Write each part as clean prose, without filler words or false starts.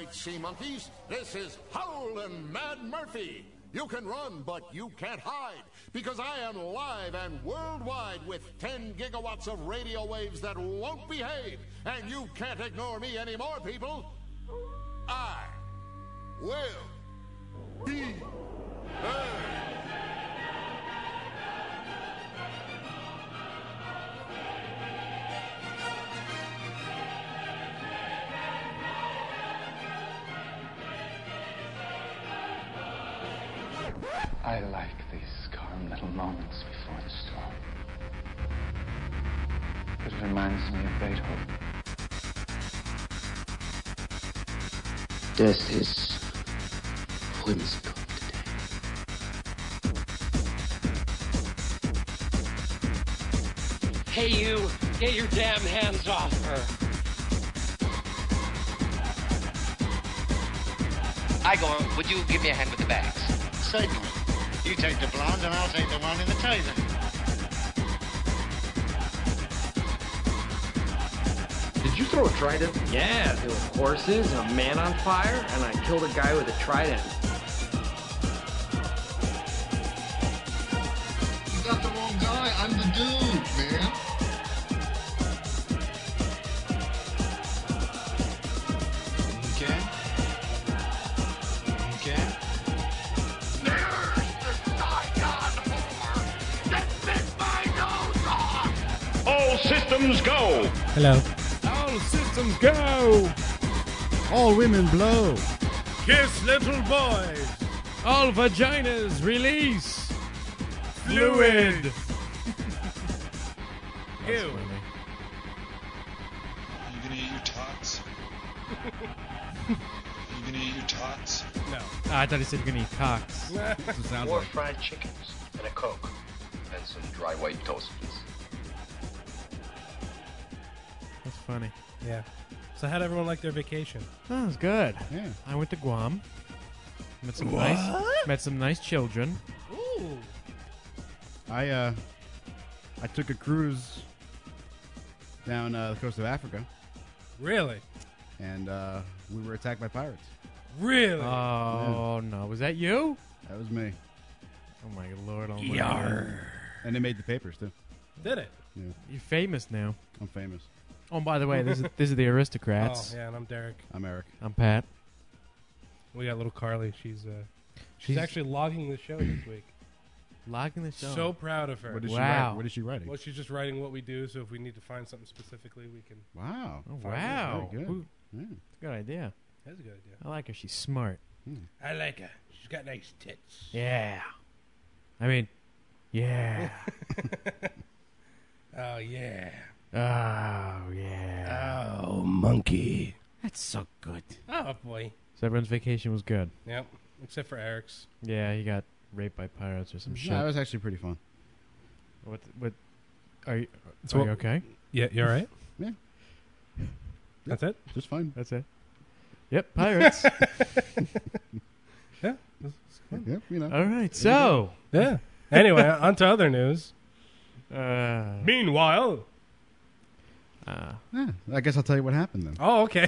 right, sea monkeys. This is Howlin' Mad Murphy. You can run, but you can't hide, because I am live and worldwide with 10 gigawatts of radio waves that won't behave, and you can't ignore me anymore, people. I will be heard. I like these calm little moments before the storm. It reminds me of Beethoven. Death is whimsical today. Hey, you! Get your damn hands off her! Igor, would you give me a hand with the bags? Certainly. You take the blonde and I'll take the one in the taser. Did you throw a trident? Yeah, there were horses and a man on fire, and I killed a guy with a trident. You got the wrong guy. I'm the dude, man. Okay. Okay. All systems go. Hello. All systems go. All women blow. Kiss little boys. All vaginas release fluid. Ew. You gonna eat your tots? You gonna eat your tots? No. I thought he said you're gonna eat cocks. More fried chickens and a Coke. And some dry white toast, please. That's funny. Yeah. So how'd everyone like their vacation? Oh, it was good. Yeah. I went to Guam. Met some What? met some nice children. Ooh. I took a cruise down the coast of Africa, Really? and we were attacked by pirates. Really? Oh no, was that you? That was me. Oh my lord! Oh my Yarr. And they made the papers too. Did it? Yeah, You're famous now. I'm famous. Oh, and by the way, this is the Aristocrats. Oh, yeah, and I'm Derek. I'm Eric. I'm Pat. We got little Carly. She's actually logging the show this week. Logging the show. So proud of her. What is she Wow. writing? What is she writing? Well, she's just writing what we do, so if we need to find something specifically, we can. Wow. Oh Fine. wow! Very good. Ooh, Yeah. that's a good idea. That's a good idea. I like her. She's smart. I like her. She's got nice tits. Yeah. I mean, yeah. Oh, yeah. Oh yeah. Oh, monkey. That's so good. Oh, boy. So everyone's vacation was good. Yep. Except for Eric's. Yeah, he got raped by pirates or some shit. No, it was actually pretty fun. What? Are you? So- Are you okay? Yeah, you all right? Yeah. That's it? Just fine. That's it. Yep, pirates. Yeah. Yep, you know. All right. So. Yeah. Anyway, on to other news. Meanwhile. Yeah, I guess I'll tell you what happened then. Oh, okay.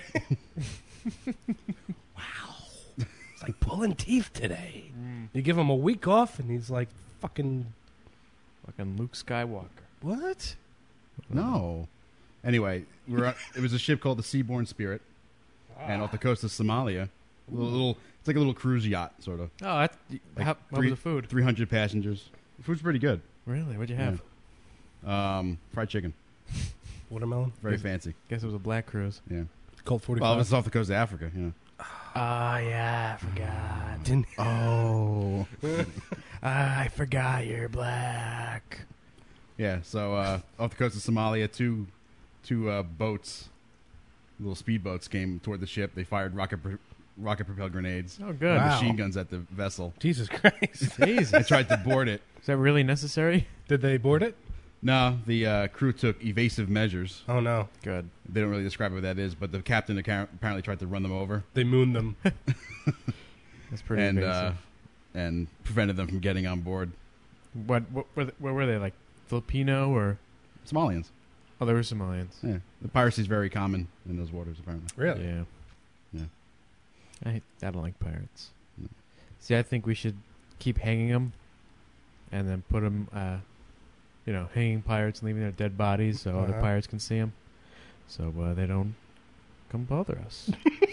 Wow. It's like pulling teeth today. You give him a week off, and he's like fucking Luke Skywalker. what? No. Anyway, it was a ship called the Seabourn Spirit, and off the coast of Somalia. It's like a little cruise yacht, sort of. Oh, that's, Like what was the food? 300 passengers. The food's pretty good. Really? What'd you have? Fried chicken. Watermelon. Very fancy. Guess it was a black cruise. Yeah. Colt 45. Well, it was off the coast of Africa. Yeah. Oh yeah, I forgot. Didn't. Oh. I forgot you're black. Yeah. So off the coast of Somalia, two boats, little speedboats, came toward the ship. They fired rocket-propelled grenades. Oh, good. and Wow. machine guns at the vessel. Jesus Christ. Jesus. They tried to board it. Is that really necessary? Did they board it? No, the crew took evasive measures. Oh, no. Good. They don't really describe what that is, but the captain apparently tried to run them over. They mooned them. That's pretty invasive. And prevented them from getting on board. What were they, like Filipino or Somalians? Oh, they were Somalians. Yeah, the piracy is very common in those waters, apparently. Really? Yeah. Yeah. I don't like pirates. See, I think we should keep hanging them, and then put them, hanging pirates and leaving their dead bodies so other pirates can see them, so they don't come bother us.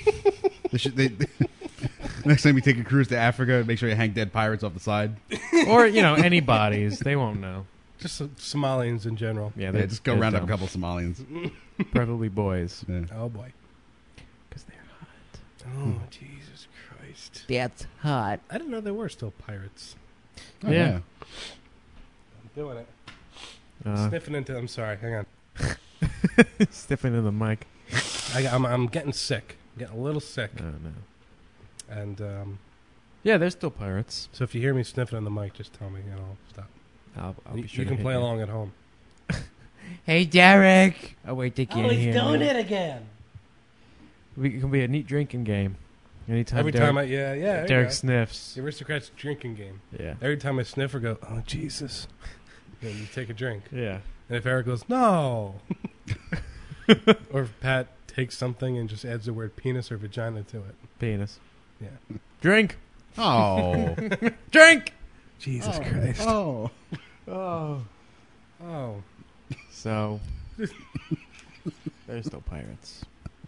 Next time you take a cruise to Africa, make sure you hang dead pirates off the side. Or, any bodies. They won't know. Just Somalians in general. Yeah, just go round up a couple Somalians. Preferably boys. Yeah. Oh, boy. Because they're hot. Oh, Jesus Christ. That's hot. I didn't know there were still pirates. Oh, yeah. I'm doing it. Sniffing into... I'm sorry. Hang on. Sniffing into the mic. I'm getting sick. I'm getting a little sick. Oh, no. And, yeah, there's still pirates. So if you hear me sniffing on the mic, just tell me, and I'll stop. I'll be sure you can play along at home. Hey, Derek. Oh, wait, they can't he's hear doing me. it again. It can be a neat drinking game. Anytime Every Derek, time Derek sniffs. The Aristocrats drinking game. Yeah. Every time I sniff or go, oh, Jesus. Then you take a drink. Yeah. And if Eric goes, no. Or if Pat takes something and just adds the word penis or vagina to it. Penis. Yeah. Drink. Oh. Drink. Jesus Christ. Oh. Oh. So, there's still pirates.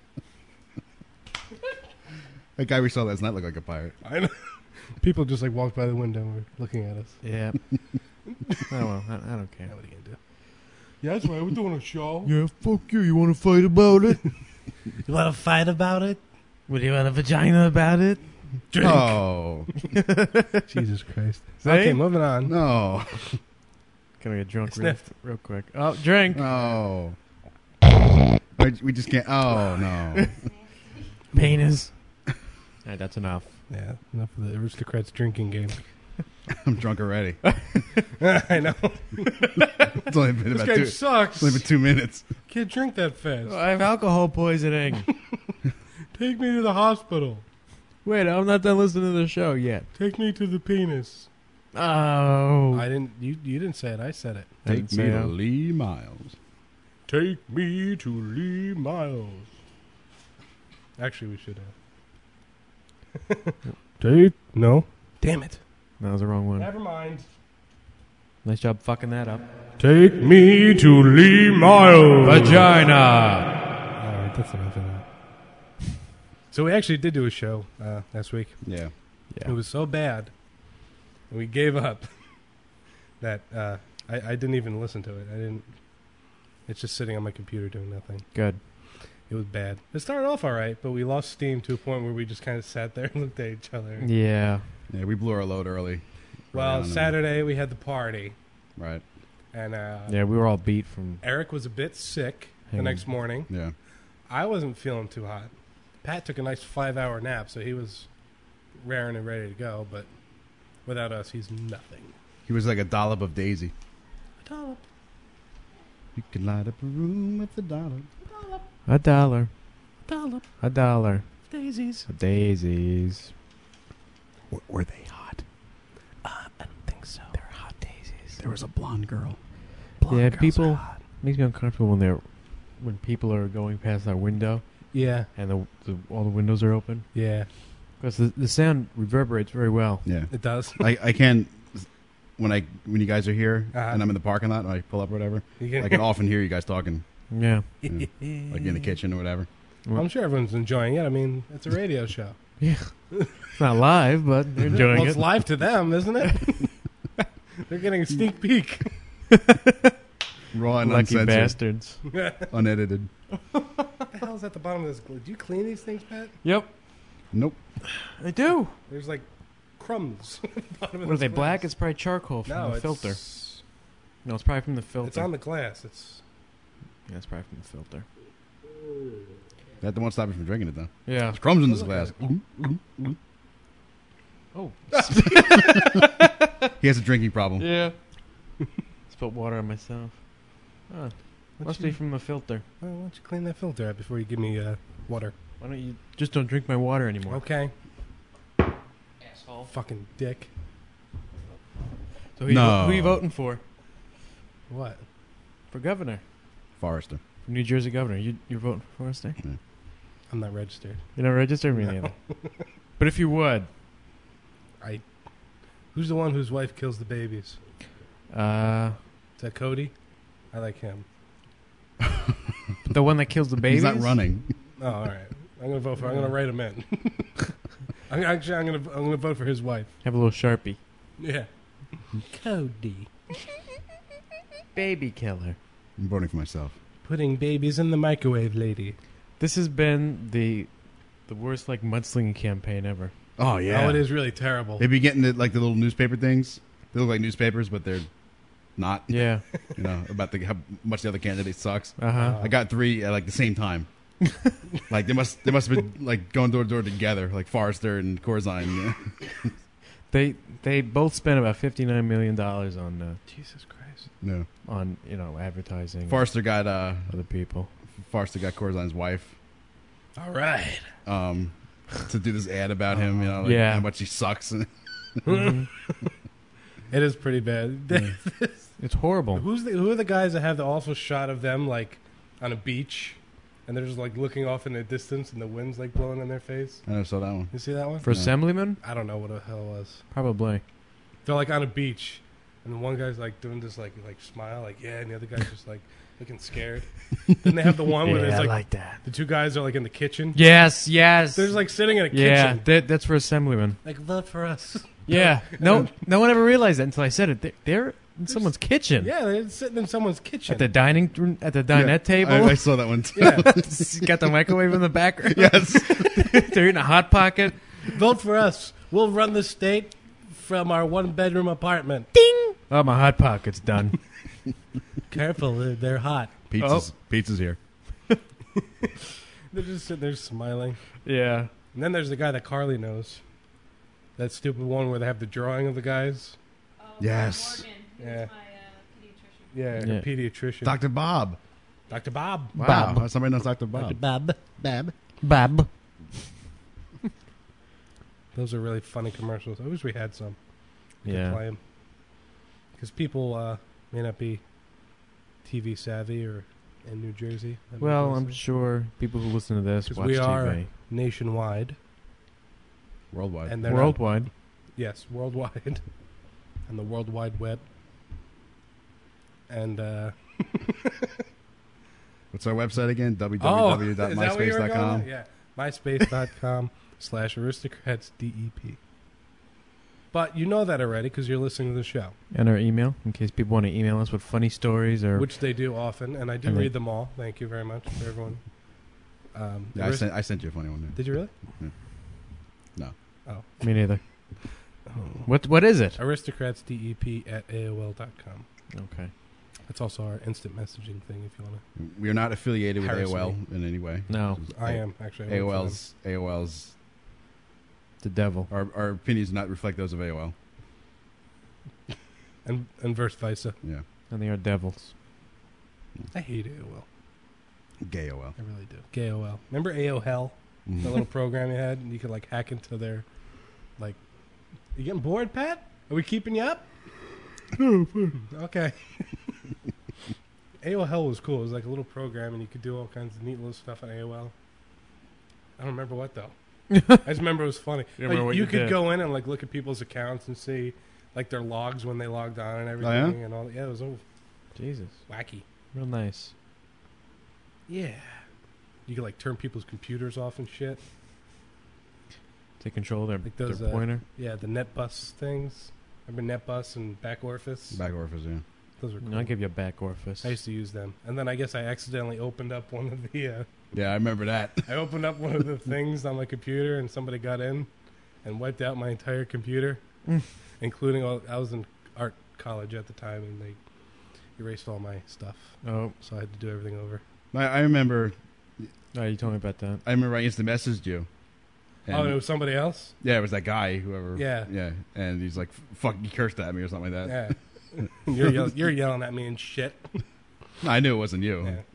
That guy we saw last night looked like a pirate. I know. People just walked by the window and were looking at us. Yeah. Oh, well, I don't care. What are you going to do? Yeah, that's right. We're doing a show. Yeah, fuck you. You want to fight about it? You want to fight about it? Would you want a vagina about it? Drink. Oh. Jesus Christ. See? Okay, moving on. No. Can I get drunk Sniff. real quick? Oh, drink. Oh. We just can't. Oh, no. Penis. All right, that's enough. Yeah, enough of the Aristocrats drinking game. I'm drunk already. I know. It's only been This about game sucks. It's only been 2 minutes. Can't drink that fast. I have alcohol poisoning. Take me to the hospital. Wait, I'm not done listening to the show yet. Take me to the penis. Oh. I didn't. You didn't say it. I said it. Take me to Lee Miles. Take me to Lee Miles. Actually, we should have. No. Damn it. That was the wrong one. Never mind. Nice job fucking that up. Take me to Lee Miles. Vagina. All right, that's enough of that. So we actually did do a show last week. Yeah. It was so bad, and we gave up that I didn't even listen to it. I didn't. It's just sitting on my computer doing nothing. Good. It was bad. It started off all right, but we lost steam to a point where we just kind of sat there and looked at each other. Yeah. Yeah, we blew our load early. Well, Saturday we had the party. Right. And yeah, we were all beat from... Eric was a bit sick the next morning. Yeah. I wasn't feeling too hot. Pat took a nice 5-hour nap, so he was raring and ready to go, but without us, he's nothing. He was like a dollop of Daisy. A dollop. You can light up a room with a dollar. $1. Dollop. $1. Daisies. Daisies. Were they hot? I don't think so. They're hot daisies. There was a blonde girl. Yeah, people makes me uncomfortable when people are going past our window. Yeah. And all the windows are open. Yeah. Because the sound reverberates very well. Yeah. It does. I can when you guys are here and I'm in the parking lot and I pull up or whatever, I can often hear you guys talking. Yeah. Like in the kitchen or whatever. Well, I'm sure everyone's enjoying it. I mean, it's a radio show. Yeah. It's not live, but they're enjoying Well, it's live to them, isn't it? They're getting a sneak peek. Raw and Lucky uncensored. bastards. Unedited. What the hell's at the bottom of this? Do you clean these things, Pat? Yep. Nope. I do. There's like crumbs. At the bottom of What are this they, glass. black? It's probably charcoal from the filter. It's, No, it's probably from the filter. it's on the glass. It's Yeah, it's probably from the filter. That won't stop you from drinking it, though. Yeah. There's crumbs in this glass. Oh. He has a drinking problem. Yeah. Spilled water on myself. Oh, must be from the filter. Well, why don't you clean that filter out before you give me water? Why don't you just don't drink my water anymore? Okay. Asshole. Fucking dick. So who you voting for? What? For governor. Forrester. New Jersey governor. You're voting for Forrester? Yeah. I'm not registered. You're not registered? Me neither. But if you would. Who's the one whose wife kills the babies? Is that Cody? I like him. The one that kills the babies? He's not running. Oh, all right. I'm gonna vote for. I'm gonna write him in. I'm gonna vote for his wife. Have a little Sharpie. Yeah. Cody. Baby killer. I'm voting for myself. Putting babies in the microwave, lady. This has been the worst like mudslinging campaign ever. Oh yeah. Oh, it is really terrible. They'd be getting the little newspaper things. They look like newspapers, but they're not. Yeah. You know, about how much the other candidate sucks. Uh-huh. I got 3 at like the same time. Like they must have been like going door to door together, like Forrester and Corzine. Yeah. They both spent about $59 million on Jesus Christ. No. On advertising. Forrester got other people. Forrester got Corzine's wife. All right. To do this ad about him, you know, like how much he sucks. It is pretty bad. Yeah. It's horrible. Who are the guys that have the awful shot of them like on a beach, and they're just like looking off in the distance, and the wind's like blowing in their face? I never saw that one. You see that one? For Assemblyman? I don't know what the hell it was. Probably. They're like on a beach, and one guy's like doing this like smile, like yeah, and the other guy's just like looking scared. Then they have the one where there's like that. The 2 guys are like in the kitchen. Yes. They're just like sitting in a kitchen. Yeah, that's for Assemblyman. Like vote for us. Yeah. No one ever realized that until I said it. They're in someone's kitchen. Yeah, they're sitting in someone's kitchen. At the dinette table. I saw that one too. Yeah. Got the microwave in the background. Yes. They're eating a Hot Pocket. Vote for us. We'll run the state from our 1-bedroom apartment. Ding! Oh, my Hot Pocket's done. Careful, they're hot. Pizza's here. They're just sitting there smiling. Yeah. And then there's the guy that Carly knows. That stupid one where they have the drawing of the guys. Oh, yes. Morgan. Yeah. My pediatrician. Yeah, a pediatrician. Dr. Bob. Dr. Bob. Wow. Bob. Somebody knows Dr. Bob. Dr. Bob. Bob. Those are really funny commercials. I wish we had some. We could Yeah. play them. Because people may not be TV savvy or in New Jersey. Well, I'm sure people who listen to this watch we TV. are nationwide. Worldwide. And they're worldwide. Yes, worldwide. And the World Wide Web. And what's our website again? Is that where you were going? www.myspace.com. Yeah, myspace.com/aristocratsdep. But you know that already because you're listening to the show. And our email, in case people want to email us with funny stories or which they do often, and I do read them all. Thank you very much for everyone. Yeah, I sent you a funny one. Yeah. Did you really? Yeah. No. Oh. Me neither. What is it? aristocratsdep@aol.com. Okay. That's also our instant messaging thing if you want to. We are not affiliated with Harass AOL me. in any way. No. I am, actually. AOL's the devil. Our opinions do not reflect those of AOL. And vice versa. Yeah. And they are devils. I hate AOL. Gay AOL. I really do. Gay AOL. Remember AOL? The little program you had? And you could like hack into their like. You getting bored, Pat? Are we keeping you up? Okay. AOL was cool. It was like a little program, and you could do all kinds of neat little stuff on AOL. I don't remember what though. I just remember it was funny. You could go in and like look at people's accounts and see like their logs when they logged on and everything. Oh, yeah? And all. Yeah, it was all Jesus. wacky. Real nice. Yeah. You could like turn people's computers off and shit. Take control of their, Like those, their pointer. Yeah, the NetBus things. Remember NetBus and Back Orifice? Back Orifice, yeah. Those were cool. I'll give you a back orifice. I used to use them. And then I guess I accidentally opened up one of the... yeah, I remember that. I opened up one of the things on my computer and somebody got in and wiped out my entire computer, including all... I was in art college at the time and they erased all my stuff. Oh. So I had to do everything over. I remember... Oh, you told me about that. I remember I instant messaged you. And it was somebody else? Yeah, it was that guy, whoever. Yeah. Yeah, and he's like, fuck, he cursed at me or something like that. Yeah. You're yelling at me and shit. No, I knew it wasn't you. Yeah.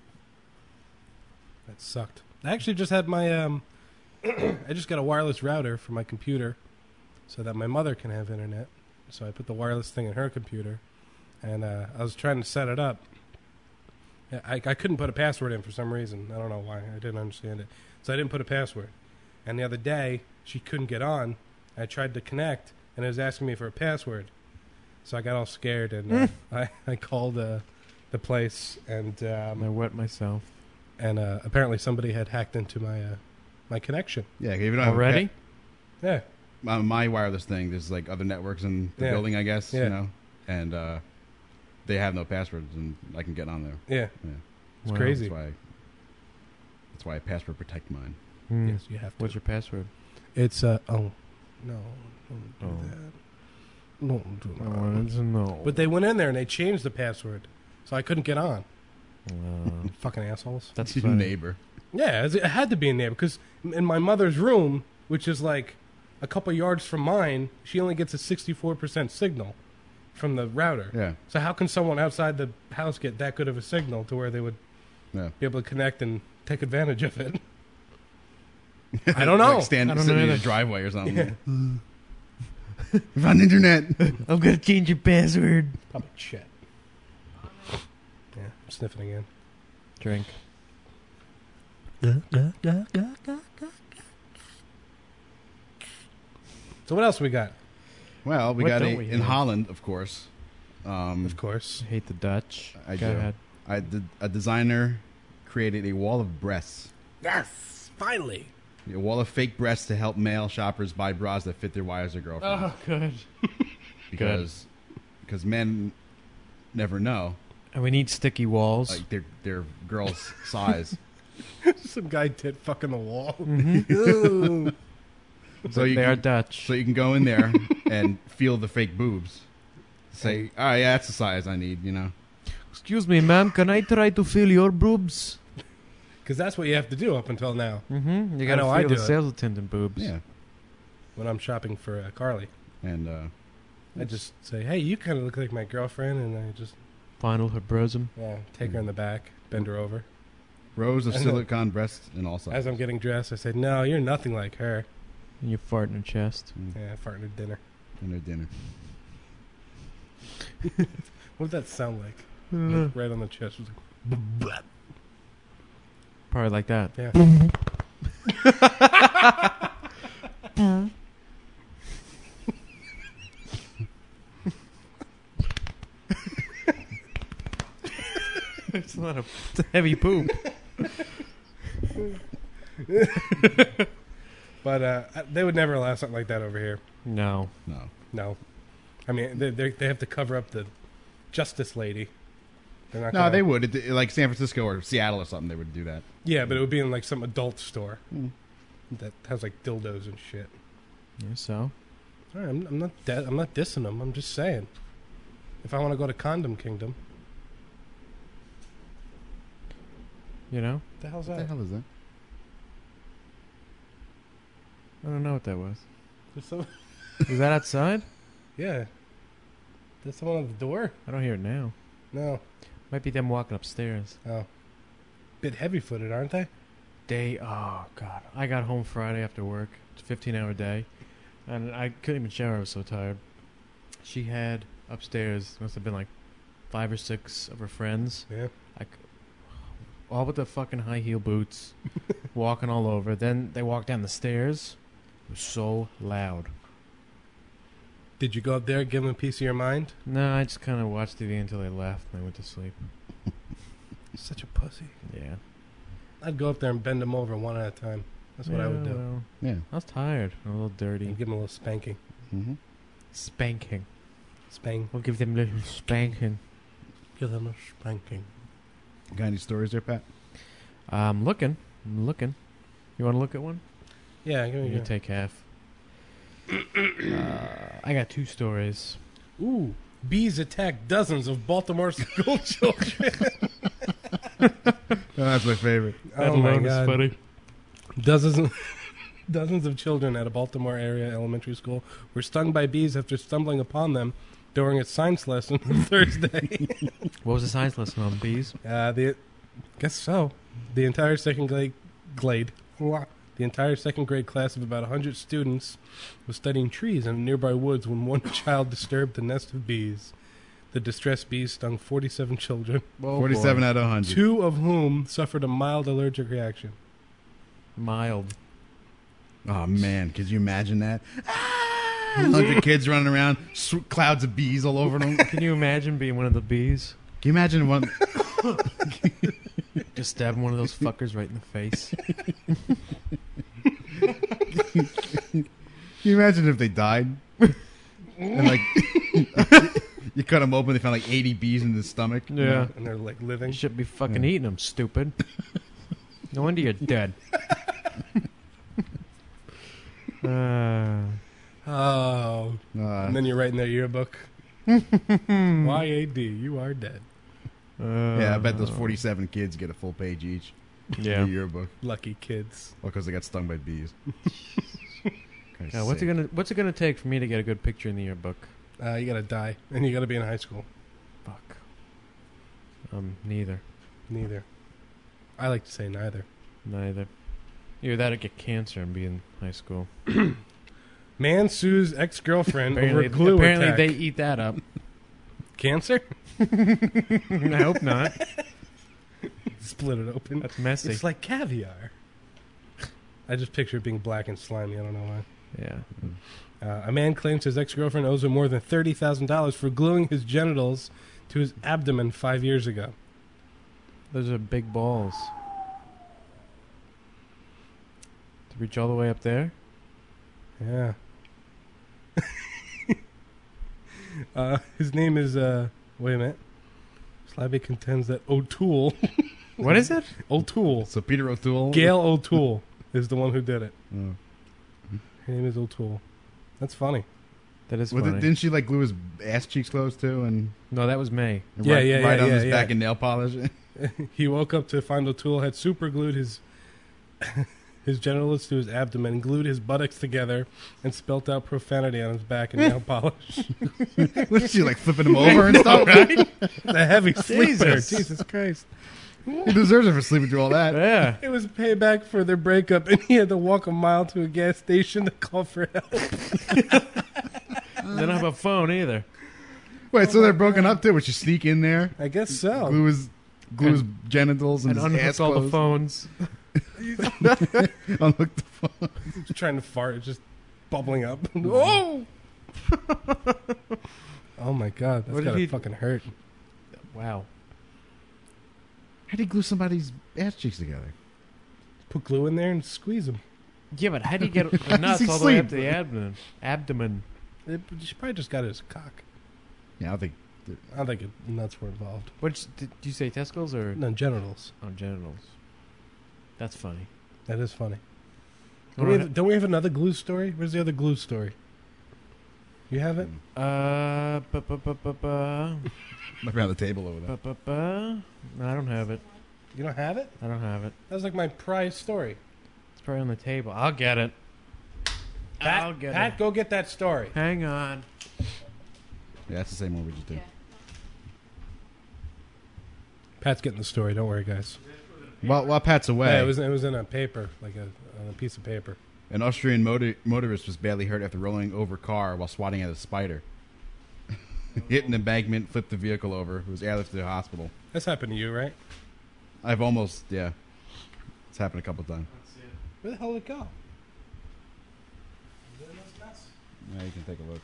That sucked. I actually just had my... I just got a wireless router for my computer so that my mother can have internet. So I put the wireless thing in her computer. And I was trying to set it up. I couldn't put a password in for some reason. I don't know why. I didn't understand it. So I didn't put a password. And the other day, she couldn't get on. I tried to connect, and it was asking me for a password. So I got all scared, and I called the place, and I wet myself. And apparently somebody had hacked into my connection. Yeah, if you don't already. Yeah. My wireless thing, there's like other networks in the building, I guess. Yeah. You know, and they have no passwords, and I can get on there. Yeah. It's crazy. That's why I password protect mine. Yes, you have to. What's your password? It's no, don't do that. Don't do that. No. But they went in there and they changed the password, so I couldn't get on. Fucking assholes. That's your neighbor. Yeah, it had to be a neighbor because in my mother's room, which is like a couple yards from mine, she only gets a 64% signal from the router. Yeah. So how can someone outside the house get that good of a signal to where they would be able to connect and take advantage of it? I don't know. Like sitting in a driveway or something. Yeah. I found internet. I'm gonna change your password. Probably shit. Yeah, I'm sniffing again. Drink. So what else we got? Well, we got in Holland, of course. Of course. I hate the Dutch. Go ahead. A designer created a wall of breasts. Yes, finally. A wall of fake breasts to help male shoppers buy bras that fit their wives or girlfriends. Oh, good. Because men never know. And we need sticky walls. Like their girl's size. Some guy tit fucking the wall. Mm-hmm. So they are Dutch. So you can go in there and feel the fake boobs. Say, oh yeah, that's the size I need, you know. Excuse me, ma'am, can I try to feel your boobs? Because that's what you have to do up until now. Mm-hmm. You got to feel the sales attendant boobs. Yeah. When I'm shopping for Carly. And I just say, hey, you kind of look like my girlfriend, and I just... Fondle her bosom. Yeah, take her in the back, bend her over. Rows of silicone breasts in all sizes. As I'm getting dressed, I say, no, you're nothing like her. And you fart in her chest. Yeah, I fart in her dinner. In her dinner. What would that sound like? Right on the chest. It was like, probably like that. Yeah. It's not a heavy poop. But they would never allow something like that over here. No. I mean, they have to cover up the justice lady. They're not they would. Like San Francisco or Seattle or something, they would do that. Yeah, but it would be in like some adult store that has like dildos and shit. Yeah, so? All right, I'm not dissing them. I'm just saying. If I want to go to Condom Kingdom. You know? What the hell's that? What the hell is that? I don't know what that was. Is that outside? Yeah. There's someone at the door? I don't hear it now. No. Might be them walking upstairs. Oh. Bit heavy-footed, aren't they? Oh, God. I got home Friday after work. It's a 15-hour day. And I couldn't even shower. I was so tired. She had upstairs, must have been like 5 or 6 of her friends. Yeah. All with the fucking high heel boots, walking all over. Then they walked down the stairs. It was so loud. Did you go up there and give them a piece of your mind? No, I just kind of watched TV until they left and I went to sleep. Such a pussy. Yeah. I'd go up there and bend them over one at a time. That's what I would do. Well, yeah. I was tired. A little dirty. And give them a little spanking. Mm-hmm. Spanking. Spank. We'll give them a little spanking. Give them a spanking. Got any stories there, Pat? I'm looking. You want to look at one? Yeah, give me You take half. I got 2 stories. Ooh. Bees attack dozens of Baltimore school children. That's my favorite. Oh my God. Funny. Dozens of children at a Baltimore area elementary school were stung by bees after stumbling upon them during a science lesson on Thursday. What was the science lesson on bees? Guess so. The entire second grade class of about 100 students was studying trees in nearby woods when one child disturbed the nest of bees. The distressed bees stung 47 children. 47 out of 100. 2 of whom suffered a mild allergic reaction. Mild. Oh, man. Could you imagine that? 100 kids running around, clouds of bees all over them. Can you imagine being one of the bees? Can you imagine one... Just stabbing one of those fuckers right in the face. Can you imagine if they died? And like... You cut them open, they found like 80 bees in the stomach. Yeah. And they're like living. You should be fucking eating them, stupid. No wonder you're dead. And then you write in their yearbook, YAD, you are dead. Yeah, I bet those 47 kids get a full page each. Yeah. In the yearbook. Lucky kids. Well, because they got stung by bees. What's it gonna take for me to get a good picture in the yearbook? You gotta die, and you gotta be in high school. Fuck. Neither. Neither. I like to say neither. Neither. Either that or get cancer and be in high school. Man sues ex-girlfriend over glue Apparently attack. they eat that up. Cancer? I hope not. Split it open. That's messy. It's like caviar. I just picture it being black and slimy. I don't know why. Yeah. A man claims his ex-girlfriend owes him more than $30,000 for gluing his genitals to his abdomen 5 years ago. Those are big balls. To reach all the way up there? Yeah. His name is, wait a minute. Slabby contends that O'Toole. What is it? O'Toole. So Peter O'Toole? Gail O'Toole is the one who did it. Oh. Her name is O'Toole. That's funny. That is funny. Didn't she like glue his ass cheeks closed too? And no, that was May. Right on his back and nail polish. He woke up to find O'Toole had super glued his genitals to his abdomen, and glued his buttocks together, and spelt out profanity on his back and nail polish. Was she like flipping him over and stuff? Right? The heavy sleeper. Jesus Christ. He deserves it for sleeping through all that. Yeah. It was payback for their breakup, and he had to walk a mile to a gas station to call for help. They don't have a phone either. Wait, so they're broken up too? Would she sneak in there? I guess so. Glue his genitals and his unhook ass all closed. the phones. Unhook the phone. Just trying to fart, it's just bubbling up. Oh! Oh my God, that's gotta fucking hurt. Wow. How do you glue somebody's ass cheeks together? Put glue in there and squeeze them. Yeah, but how do you get the nuts all the way up to the abdomen? She probably just got it as a cock. Yeah, I don't think nuts were involved. Did you say testicles or? No, genitals. Oh, genitals. That's funny. That is funny. Don't we have another glue story? Where's the other glue story? You have it? Might be on the table over there. No, I don't have it. You don't have it? I don't have it. That was like my prize story. It's probably on the table. I'll get it. Pat, go get that story. Hang on. Yeah, that's the same one we just did. Yeah. Pat's getting the story. Don't worry, guys. While Pat's away, Yeah, it was in a paper, like on a piece of paper. an Austrian motorist was badly hurt after rolling over a car while swatting at a spider. Hit an embankment, flipped the vehicle over. He was airlifted to the hospital. That's happened to you, right? I've almost, yeah. It's happened a couple times. Where the hell did it go? Yeah, you can take a look.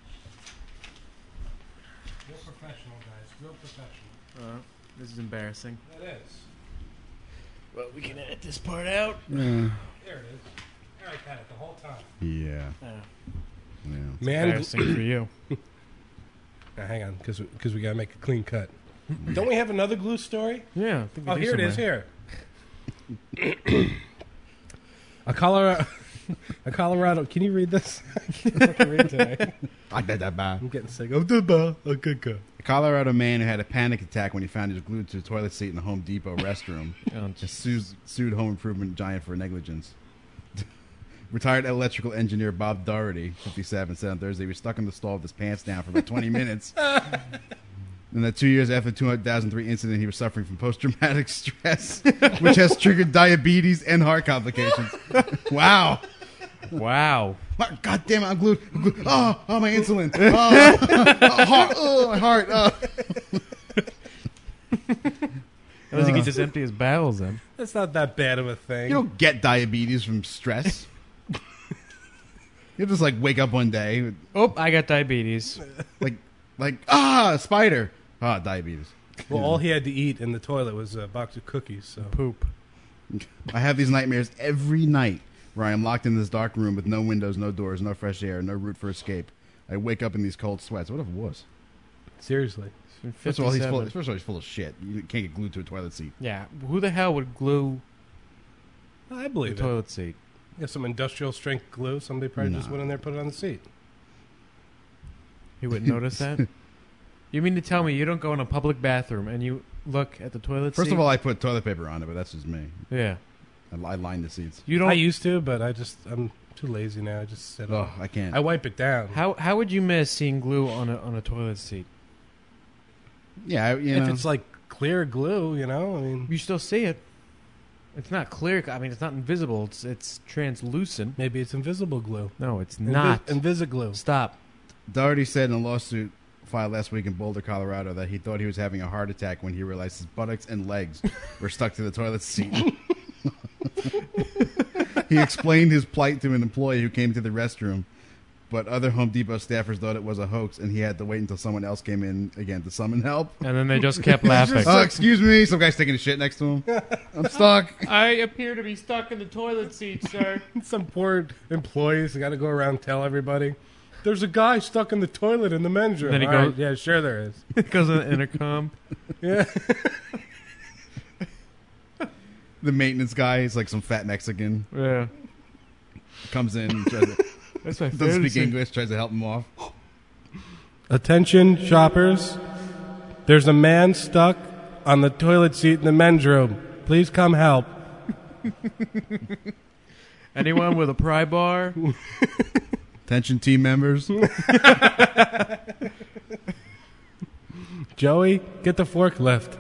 Real professional, guys. Real professional. This is embarrassing. It is. Well, we can edit this part out. Yeah. There it is. Eric had it the whole time. Yeah. It's Man, embarrassing for you. Now, hang on, because we got to make a clean cut. Don't we have another glue story? Yeah. I think we do Here it is. somewhere. Here. A Colorado. Can you read this? I can't read today. I'm getting sick. A Colorado man who had a panic attack when he found he was glued to a toilet seat in the Home Depot restroom just sued Home Improvement giant for negligence. Retired electrical engineer Bob Doherty, 57, said on Thursday he was stuck in the stall with his pants down for about 20 minutes. And that 2 years after the 2003 incident, he was suffering from post-traumatic stress, which has triggered diabetes and heart complications. Wow. Wow. God damn it, I'm glued. Oh, my insulin. My heart. I think he just empty his bowels then. That's not that bad of a thing. You don't get diabetes from stress. You just like wake up one day. Oh, I got diabetes. Spider. Diabetes. Well, all he had to eat in the toilet was a box of cookies. So poop. I have these nightmares every night where I am locked in this dark room with no windows, no doors, no fresh air, no route for escape. I wake up in these cold sweats. What if it was? Seriously. First of all, he's full of shit. You can't get glued to a toilet seat. Yeah. Who the hell would glue I believe a toilet seat? Yeah, some industrial strength glue. Somebody probably just went in there and put it on the seat. He wouldn't notice that? You mean to tell me you don't go in a public bathroom and you look at the toilet seat? First of all, I put toilet paper on it, but that's just me. Yeah. I line the seats. I used to, but I'm too lazy now. I just sit on. I can't. I wipe it down. How would you miss seeing glue on a toilet seat? Yeah, if it's like clear glue, I mean, you still see it. It's not clear. I mean, it's not invisible. It's translucent. Maybe it's invisible glue. No, it's not. Invisiglue. Stop. Doherty said in a lawsuit filed last week in Boulder, Colorado, that he thought he was having a heart attack when he realized his buttocks and legs were stuck to the toilet seat. He explained his plight to an employee who came to the restroom, but other Home Depot staffers thought it was a hoax, and he had to wait until someone else came in again to summon help. And then they just kept laughing. Excuse me. Some guy's taking a shit next to him. I'm stuck. I appear to be stuck in the toilet seat, sir. Some poor employees got to go around and tell everybody, there's a guy stuck in the toilet in the men's room. Then he goes, yeah, sure there is. He goes on the intercom. Yeah. The maintenance guy is like some fat Mexican. Yeah. Comes in, doesn't speak English, tries to help him off. Attention, shoppers. There's a man stuck on the toilet seat in the men's room. Please come help. Anyone with a pry bar? Attention, team members. Joey, get the forklift.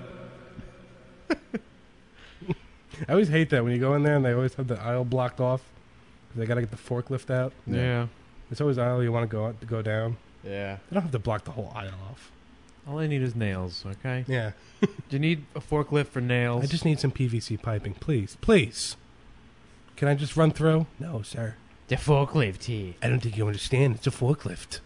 I always hate that when you go in there and they always have the aisle blocked off because they got to get the forklift out. Yeah. It's always aisle you want to go down. Yeah. They don't have to block the whole aisle off. All I need is nails, okay? Yeah. Do you need a forklift for nails? I just need some PVC piping, please. Please. Can I just run through? No, sir. The forklift here. I don't think you understand. It's a forklift.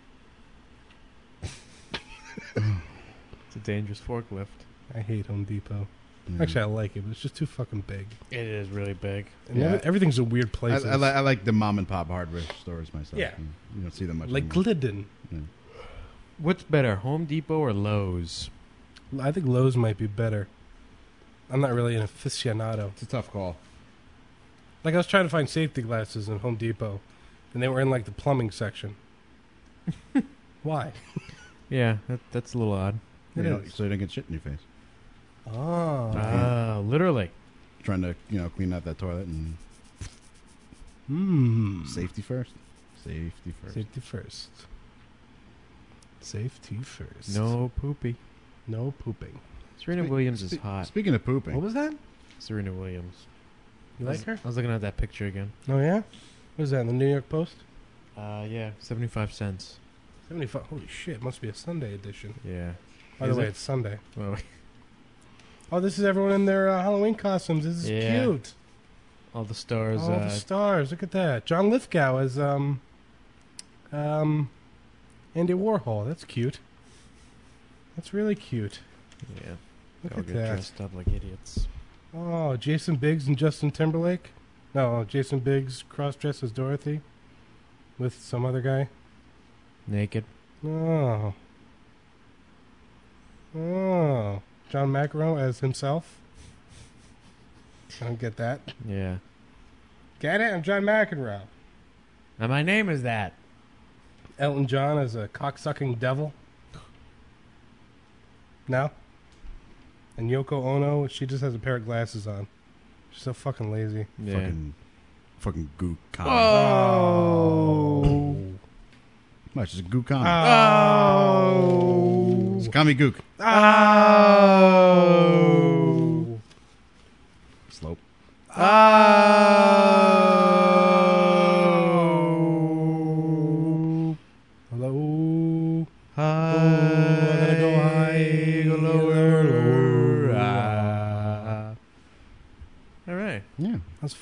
It's a dangerous forklift. I hate Home Depot. Actually, I like it, but it's just too fucking big. It is really big. And everything's in weird places. I like the mom and pop hardware stores myself. Yeah. You don't see them much like anymore. Glidden. Yeah. What's better, Home Depot or Lowe's? I think Lowe's might be better. I'm not really an aficionado. It's a tough call. Like, I was trying to find safety glasses in Home Depot, and they were in, like, the plumbing section. Why? Yeah, that's a little odd. So you don't get shit in your face. Oh. Literally. Trying to, clean out that toilet and... Safety first. Safety first. Safety first. Safety first. No poopy. No pooping. Serena Williams is hot. Speaking of pooping. What was that? Serena Williams. You like her? I was looking at that picture again. Oh, yeah? What is that, in the New York Post? Yeah, 75 cents. 75. Holy shit, must be a Sunday edition. Yeah. By the way, it's Sunday. Well, oh, this is everyone in their Halloween costumes. This is cute. All the stars. All the stars. Look at that. John Lithgow as Andy Warhol. That's cute. That's really cute. Yeah. Look at get that. Dressed up like idiots. Oh, Jason Biggs and Justin Timberlake. No, Jason Biggs cross-dressed as Dorothy with some other guy. Naked. Oh. Oh. John McEnroe as himself. I don't get that. Yeah. Get it? I'm John McEnroe. Now my name is that. Elton John as a cocksucking devil. No? And Yoko Ono, she just has a pair of glasses on. She's so fucking lazy. Yeah. Fucking goo comic. Oh. Much is a goo comic. Oh. It's a comic gook. Oh. Slope. Oh.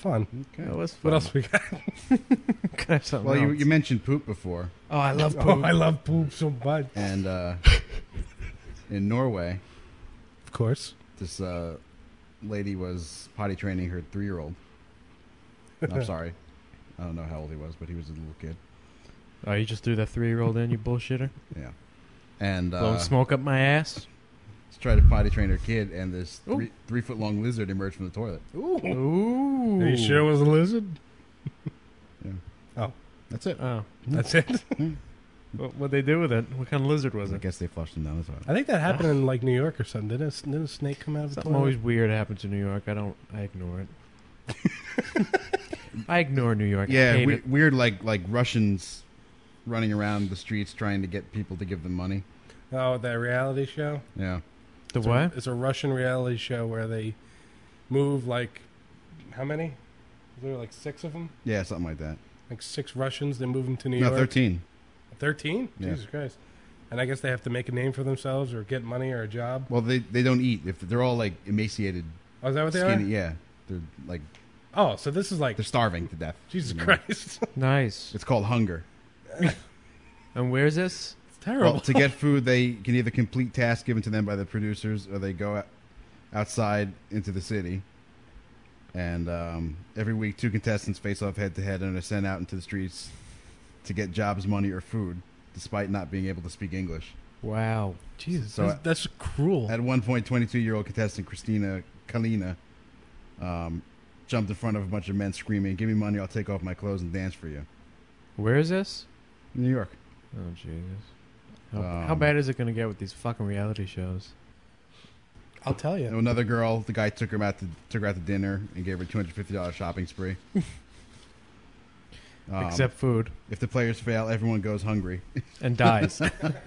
fun. Okay. That was fun. What else we got? Well, you mentioned poop before. Oh, I love poop. Oh, I love poop so much. And in Norway, of course, this lady was potty training her 3-year-old. I'm sorry. I don't know how old he was, but he was a little kid. Oh, you just threw that 3-year-old in, you bullshitter? Yeah. And blowing smoke up my ass? Let's try to potty train her kid, and this 3-foot-long lizard emerged from the toilet. Ooh. Are you sure it was a lizard? Yeah. Oh. That's it. Oh. That's it? What'd they do with it? What kind of lizard was it? I guess they flushed him down the toilet. I think that happened in like New York or something. Didn't a snake come out of the Something toilet? always weird happens in New York. I ignore it. I ignore New York. Yeah, I hate it. weird like Russians running around the streets trying to get people to give them money. Oh, that reality show? Yeah. What? It's a Russian reality show where they move like, how many? Is there like 6 of them? Yeah, something like that. Like 6 Russians, they move them to New No, York? 13. 13? Yeah. Jesus Christ. And I guess they have to make a name for themselves or get money or a job? Well, they don't eat. If they're all like emaciated. Oh, is that what they skinny, are? Yeah. They're like... Oh, so this is like... They're starving to death. Jesus Christ. Nice. It's called hunger. And where's this? It's terrible. Well, to get food, they can either complete tasks given to them by the producers, or they go outside into the city. And every week, 2 contestants face off head-to-head and are sent out into the streets to get jobs, money, or food, despite not being able to speak English. Wow. Jesus, So that's cruel. At one point, 22-year-old contestant Christina Kalina jumped in front of a bunch of men screaming, "Give me money, I'll take off my clothes and dance for you." Where is this? New York. Oh, Jesus. How bad is it going to get with these fucking reality shows? I'll tell you. Another girl, the guy took her out to dinner and gave her $250 shopping spree. Except food. If the players fail, everyone goes hungry and dies.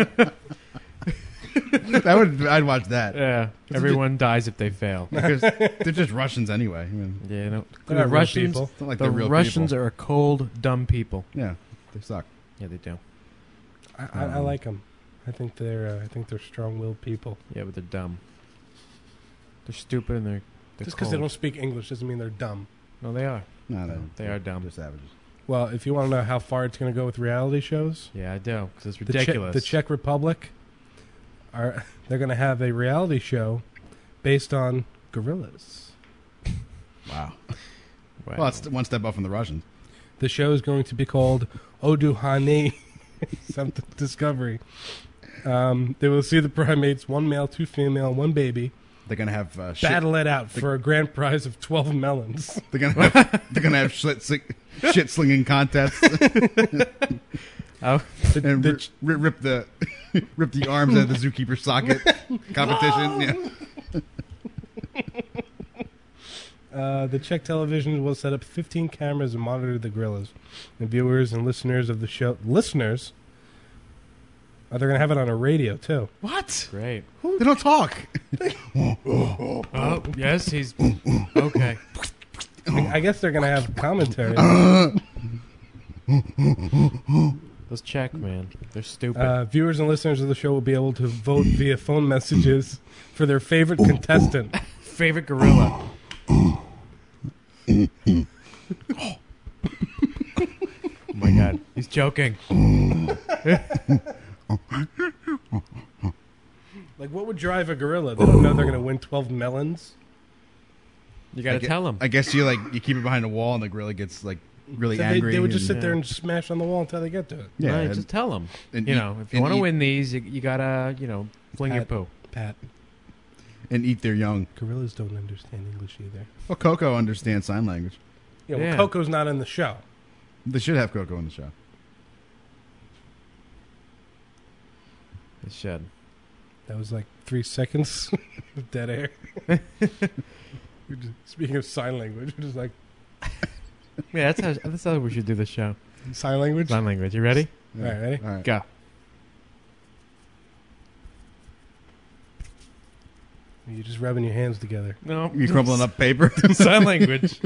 I'd watch that. Yeah, everyone dies if they fail because they're just Russians anyway. I mean, yeah, no, they're the not Russians. real people. It's not like the they're real Russians people. are cold, dumb people. Yeah, they suck. Yeah, they do. I like them. I think they're strong-willed people. Yeah, but they're dumb. They're stupid and they're just because they don't speak English doesn't mean they're dumb. No, they are. No, they are dumb. They're savages. Well, if you want to know how far it's going to go with reality shows, yeah, I do, because it's ridiculous. The Czech Republic they're going to have a reality show based on gorillas. Wow. Well, it's one step up from the Russians. The show is going to be called Oduhani something Discovery. They will see the primates, 1 male, 2 female, 1 baby. They're gonna have battle it out for a grand prize of 12 melons. They're gonna have shit slinging contests. And rip the arms out of the zookeeper socket competition. Yeah. The Czech television will set up 15 cameras and monitor the gorillas. The viewers and listeners of the show... Listeners? They're going to have it on a radio, too. What? Great. They don't talk. Oh, yes, he's... Okay. I guess they're going to have commentary. Those Czech, man. They're stupid. Viewers and listeners of the show will be able to vote via phone messages for their favorite contestant. Favorite gorilla. Oh my God. He's joking. Like, what would drive a gorilla? They don't know they're going to win 12 melons. You got to tell them. I guess you keep it behind a wall and the gorilla gets really angry. They would just sit there and smash on the wall until they get to it. Yeah, right, just tell them. If you want to win these, you got to, fling your poo. Pat. And eat their young. Gorillas don't understand English either. Well, Coco understands sign language. Yeah, well, Coco's not in the show. They should have Coco in the show. They should. That was like 3 seconds of dead air. Speaking of sign language, we're just like... Yeah, that's how we should do the show. Sign language? Sign language. You ready? Yeah. All right, ready? All right. Go. You're just rubbing your hands together. No. You're crumpling up paper? Sign language.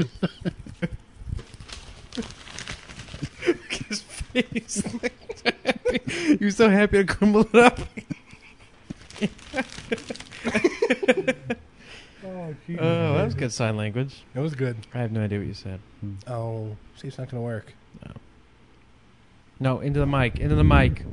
His face. You're so happy to crumble it up. Oh, Jesus. Oh, that was good sign language. It was good. I have no idea what you said. Oh, see, it's not going to work. No, into the mic. Into the mic.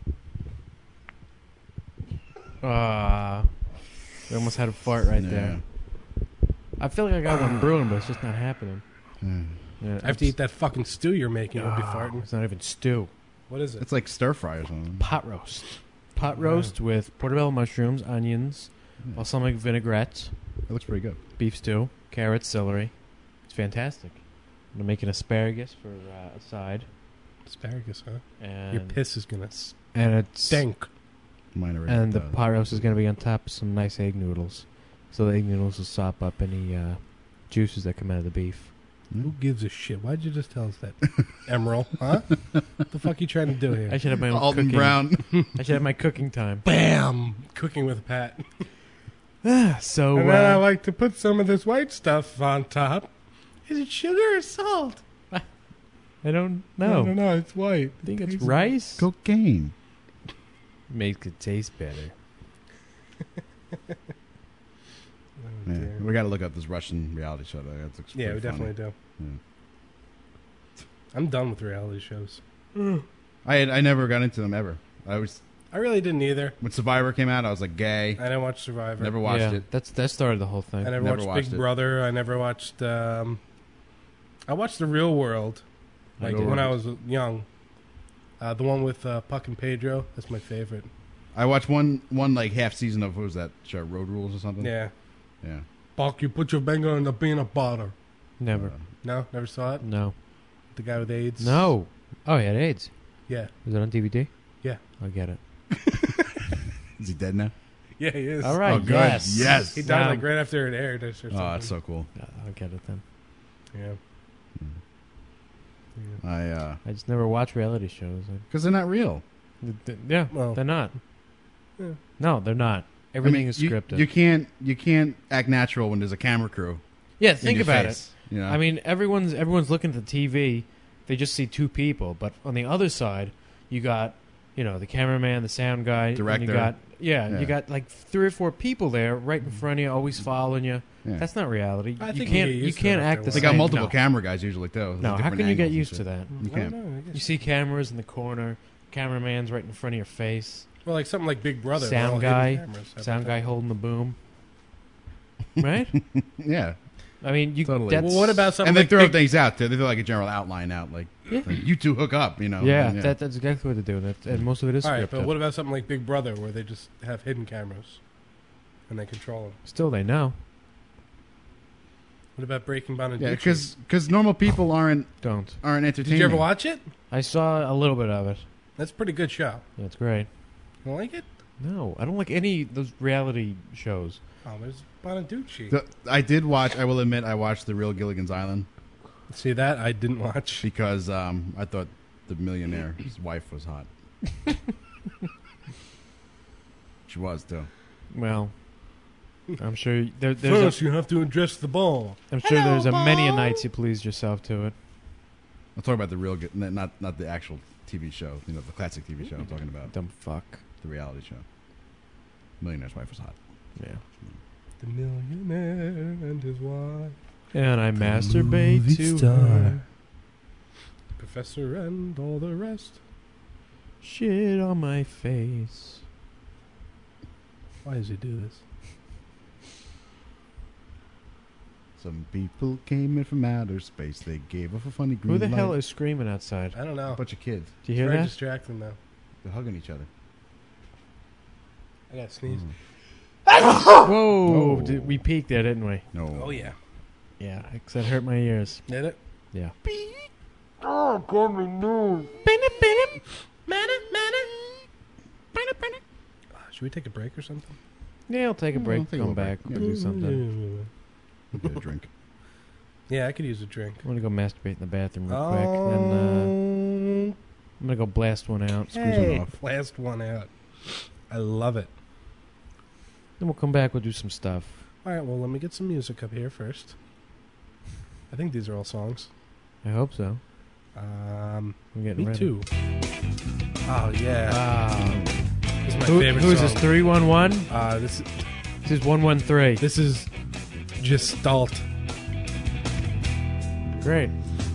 We almost had a fart right there. I feel like I got one brewing, but it's just not happening. Yeah, I have to eat that fucking stew you're making. I'll be farting. It's not even stew. What is it? It's like stir fry or something. Pot roast. Pot roast with portobello mushrooms, onions, balsamic vinaigrette. It looks pretty good. Beef stew, carrots, celery. It's fantastic. I'm making asparagus for a side. Asparagus, huh? And your piss is gonna stink. And the pot roast is gonna be on top of some nice egg noodles, so the egg noodles will sop up any juices that come out of the beef. Who gives a shit? Why'd you just tell us that, Emerald? Huh? What the fuck are you trying to do here? I should have my own Alton cooking. Brown. I should have my cooking time. Bam! Cooking with Pat. So and then I like to put some of this white stuff on top. Is it sugar or salt? I don't know. No, it's white. I think it's rice. Cocaine. Makes it taste better. Yeah, we got to look up this Russian reality show. Though. Yeah, we definitely do. Yeah. I'm done with reality shows. I never got into them ever. I really didn't either. When Survivor came out, I was like gay. I didn't watch Survivor. Never watched it. That started the whole thing. I never watched Big Brother. I never watched. I watched The Real World, like when I was young. The one with Puck and Pedro. That's my favorite. I watched one like half season of what was that show, Road Rules or something. Yeah. Yeah. Puck, you put your finger in the peanut butter. Never. No, never saw it. No. The guy with AIDS. No. Oh, he had AIDS. Yeah. Is it on DVD? Yeah. I'll get it. Is he dead now? Yeah, he is. All right. Oh, good. Yes. Yes. He died like right after it aired. Or something. Oh, that's so cool. I'll get it then. Yeah. I just never watch reality shows. Because they're not real. Yeah, well, they're not. Yeah. No, they're not. Everything is scripted. You can't act natural when there's a camera crew. Yeah, think about face, it. You know? I mean, everyone's looking at the TV. They just see two people, but on the other side, you got the cameraman, the sound guy, director. And you got like 3 or 4 people there right in front of you, always following you. Yeah. That's not reality. I think you can't act the same. They got multiple camera guys usually too. No, how can you get used to that? You can't. You see cameras in the corner, cameraman's right in front of your face. Well, like something like Big Brother. Sound guy holding the boom. Right? Yeah. I mean, totally. Well, what about something? And they like throw things out too. They throw like a general outline out, like you two hook up. Yeah, that's exactly what they do. And most of it is all scripted. right, but what about something like Big Brother, where they just have hidden cameras and they control them? Still, they know. What about Breaking Bonaduce? Yeah, because normal people aren't entertaining. Did you ever watch it? I saw a little bit of it. That's a pretty good show. Yeah, it's great. You don't like it? No, I don't like any of those reality shows. Oh, there's Bonaduce. I did watch. I will admit, I watched The Real Gilligan's Island. See that? I didn't watch because I thought the millionaire's wife was hot. She was too. Well, I'm sure there's first you have to address the ball. I'm sure there's many a nights you pleased yourself to it. I'm talking about the real, not the actual TV show. The classic TV show. I'm talking about dumb fuck. The reality show. Millionaire's wife was hot. Yeah. The millionaire and his wife. And I masturbate to her. Professor and all the rest. Shit on my face. Why does he do this? Some people came in from outer space. They gave off a funny green Who the light. hell is screaming outside? I don't know. A bunch of kids. Do you hear very that? Distracting though. They're hugging each other. I got to sneeze. Whoa! Oh. We peaked there, didn't we? No. Oh yeah. Yeah, because that hurt my ears. Did it? Yeah. Oh, God, me no. Should we take a break or something? Yeah, I'll take a break. Come back. We'll do something. Get a drink. Yeah, I could use a drink. I'm gonna go masturbate in the bathroom real quick. Then I'm gonna go blast one out. Squeeze one off. Blast one out. I love it. Then we'll come back. We'll do some stuff. All right. Well, let me get some music up here first. I think these are all songs. I hope so. I'm getting me ready. too. Oh yeah. This is my favorite Who is song. this? 311. This is 113. This is Gestalt. Great.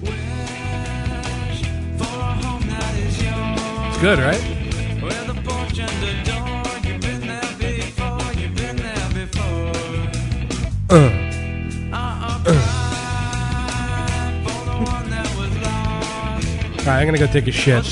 It's good, right? Alright, I'm gonna go take a shit.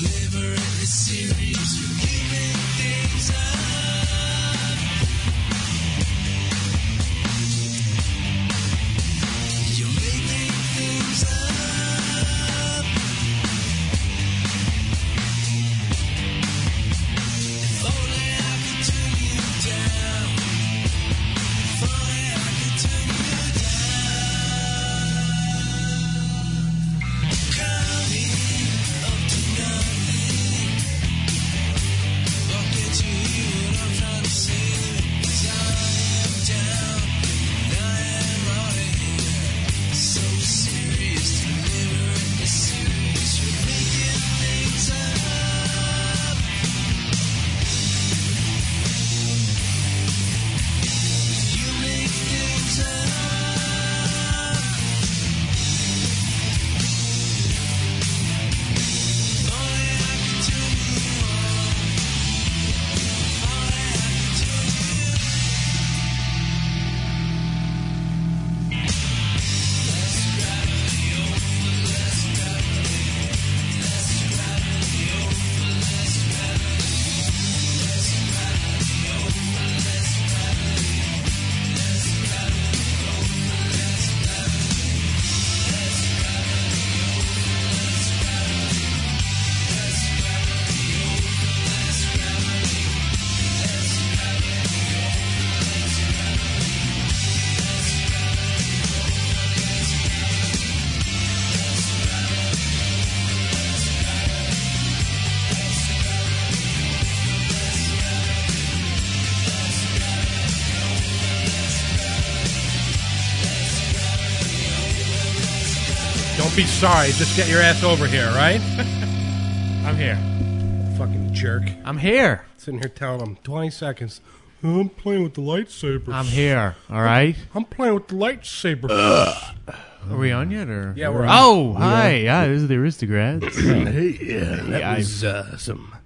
deliberately serious. You're keeping things up. You're making things up. If only I could turn you down. If only I could turn you down. Call me up to nothing. But can't you hear what I'm trying to say? 'Cause I am down and I am out of here. So serious, deliberately serious. You're making things up. You make things up. If only I could turn you on. If only I could turn you on. Less gravity over, less gravity. Less gravity over, less gravity. Less gravity over, less gravity. Less gravity over, less gravity. Less gravity over, less gravity. Less gravity over, less gravity. Less gravity over, less Don't be sorry. Just get your ass over here, right? I'm here. Fucking jerk. I'm here. Sitting here telling him 20 seconds. I'm playing with the lightsaber. I'm here. All right. I'm playing with the lightsaber. Are we on yet? Or Yeah, we're on. Oh, hi. Yeah, this is the Aristocrats. Hey, yeah, that Yeah, was some,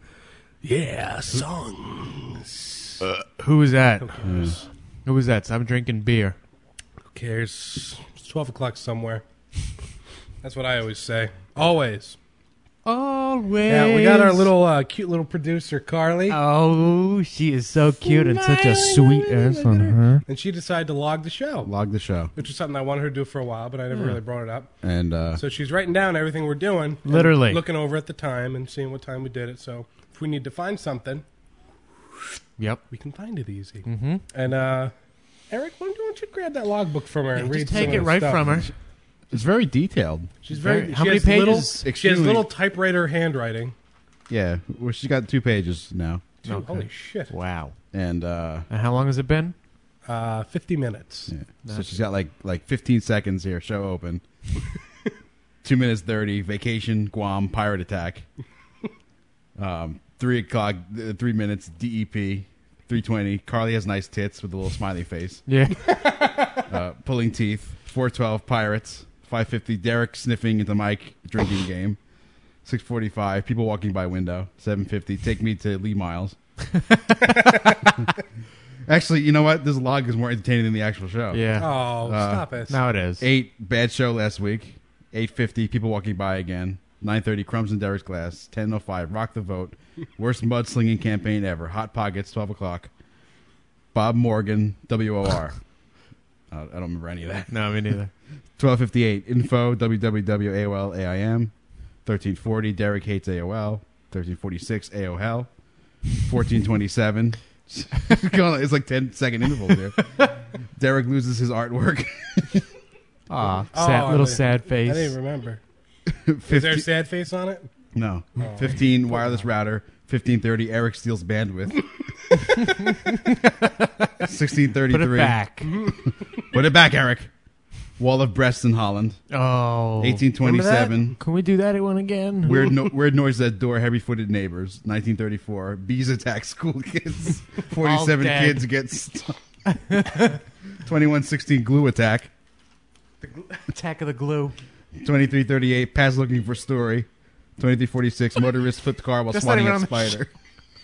songs. Who was that? Who was that? I'm drinking beer. Who cares? It's 12 o'clock somewhere. That's what I always say. Always. Always. Yeah, we got our little cute little producer, Carly. Oh, she is so cute and such a sweet ass on her. And she decided to log the show. Log the show. Which is something I wanted her to do for a while, but I never really brought it up. And so she's writing down everything we're doing. and Literally. looking over at the time and seeing what time we did it. So if we need to find something, Yep. we can find it easy. Mm-hmm. And Eric, why don't you grab that logbook from her and read Just take some it of the right stuff? from her. it's very detailed. She's very. How she many has little- pages? She has Extremely- little typewriter handwriting. Yeah, well, she's got 2 pages now. Dude, holy shit! Wow. And And how long has it been? 50 minutes. yeah. So she's got like 15 seconds here. Show open. 2 minutes 30. Vacation, Guam, pirate attack. 3 o'clock, 3 minutes. DEP. 3:20. Carly has nice tits with a little smiley face. Yeah. Pulling teeth. 4:12. Pirates. 5:50. Derek sniffing at the mic. Drinking game. 6:45. People walking by window. 7:50. Take me to Lee Miles. Actually, you know what? This log is more entertaining than the actual show. Yeah. Oh, stop it! Now it is. 8, bad show last week. 8:50, people walking by again. 9:30, crumbs in Derek's glass. 10:05, rock the vote. Worst mudslinging campaign ever. Hot Pockets, 12 o'clock. Bob Morgan, WOR. I don't remember any of that. No, me neither. 12:58, info, www, AOL, AIM. 13:40, Derek hates AOL. 13:46, AOL. 14:27. It's like 10-second intervals here. Derek loses his artwork. Aw, sad face. I didn't remember. Is there a sad face on it? No. 15, wireless router. 15:30, Eric steals bandwidth. 16:33. Put it back. Put it back, Eric. Wall of breasts in Holland. Oh. 1827. Can we do that one again? Weird noise at door. Heavy-footed neighbors. 1934. Bees attack school kids. 47 kids get stung. 2116 glue attack. Attack of the glue. 2338 Paz looking for story. 2346 motorist flipped car while That's swatting not at even on spider.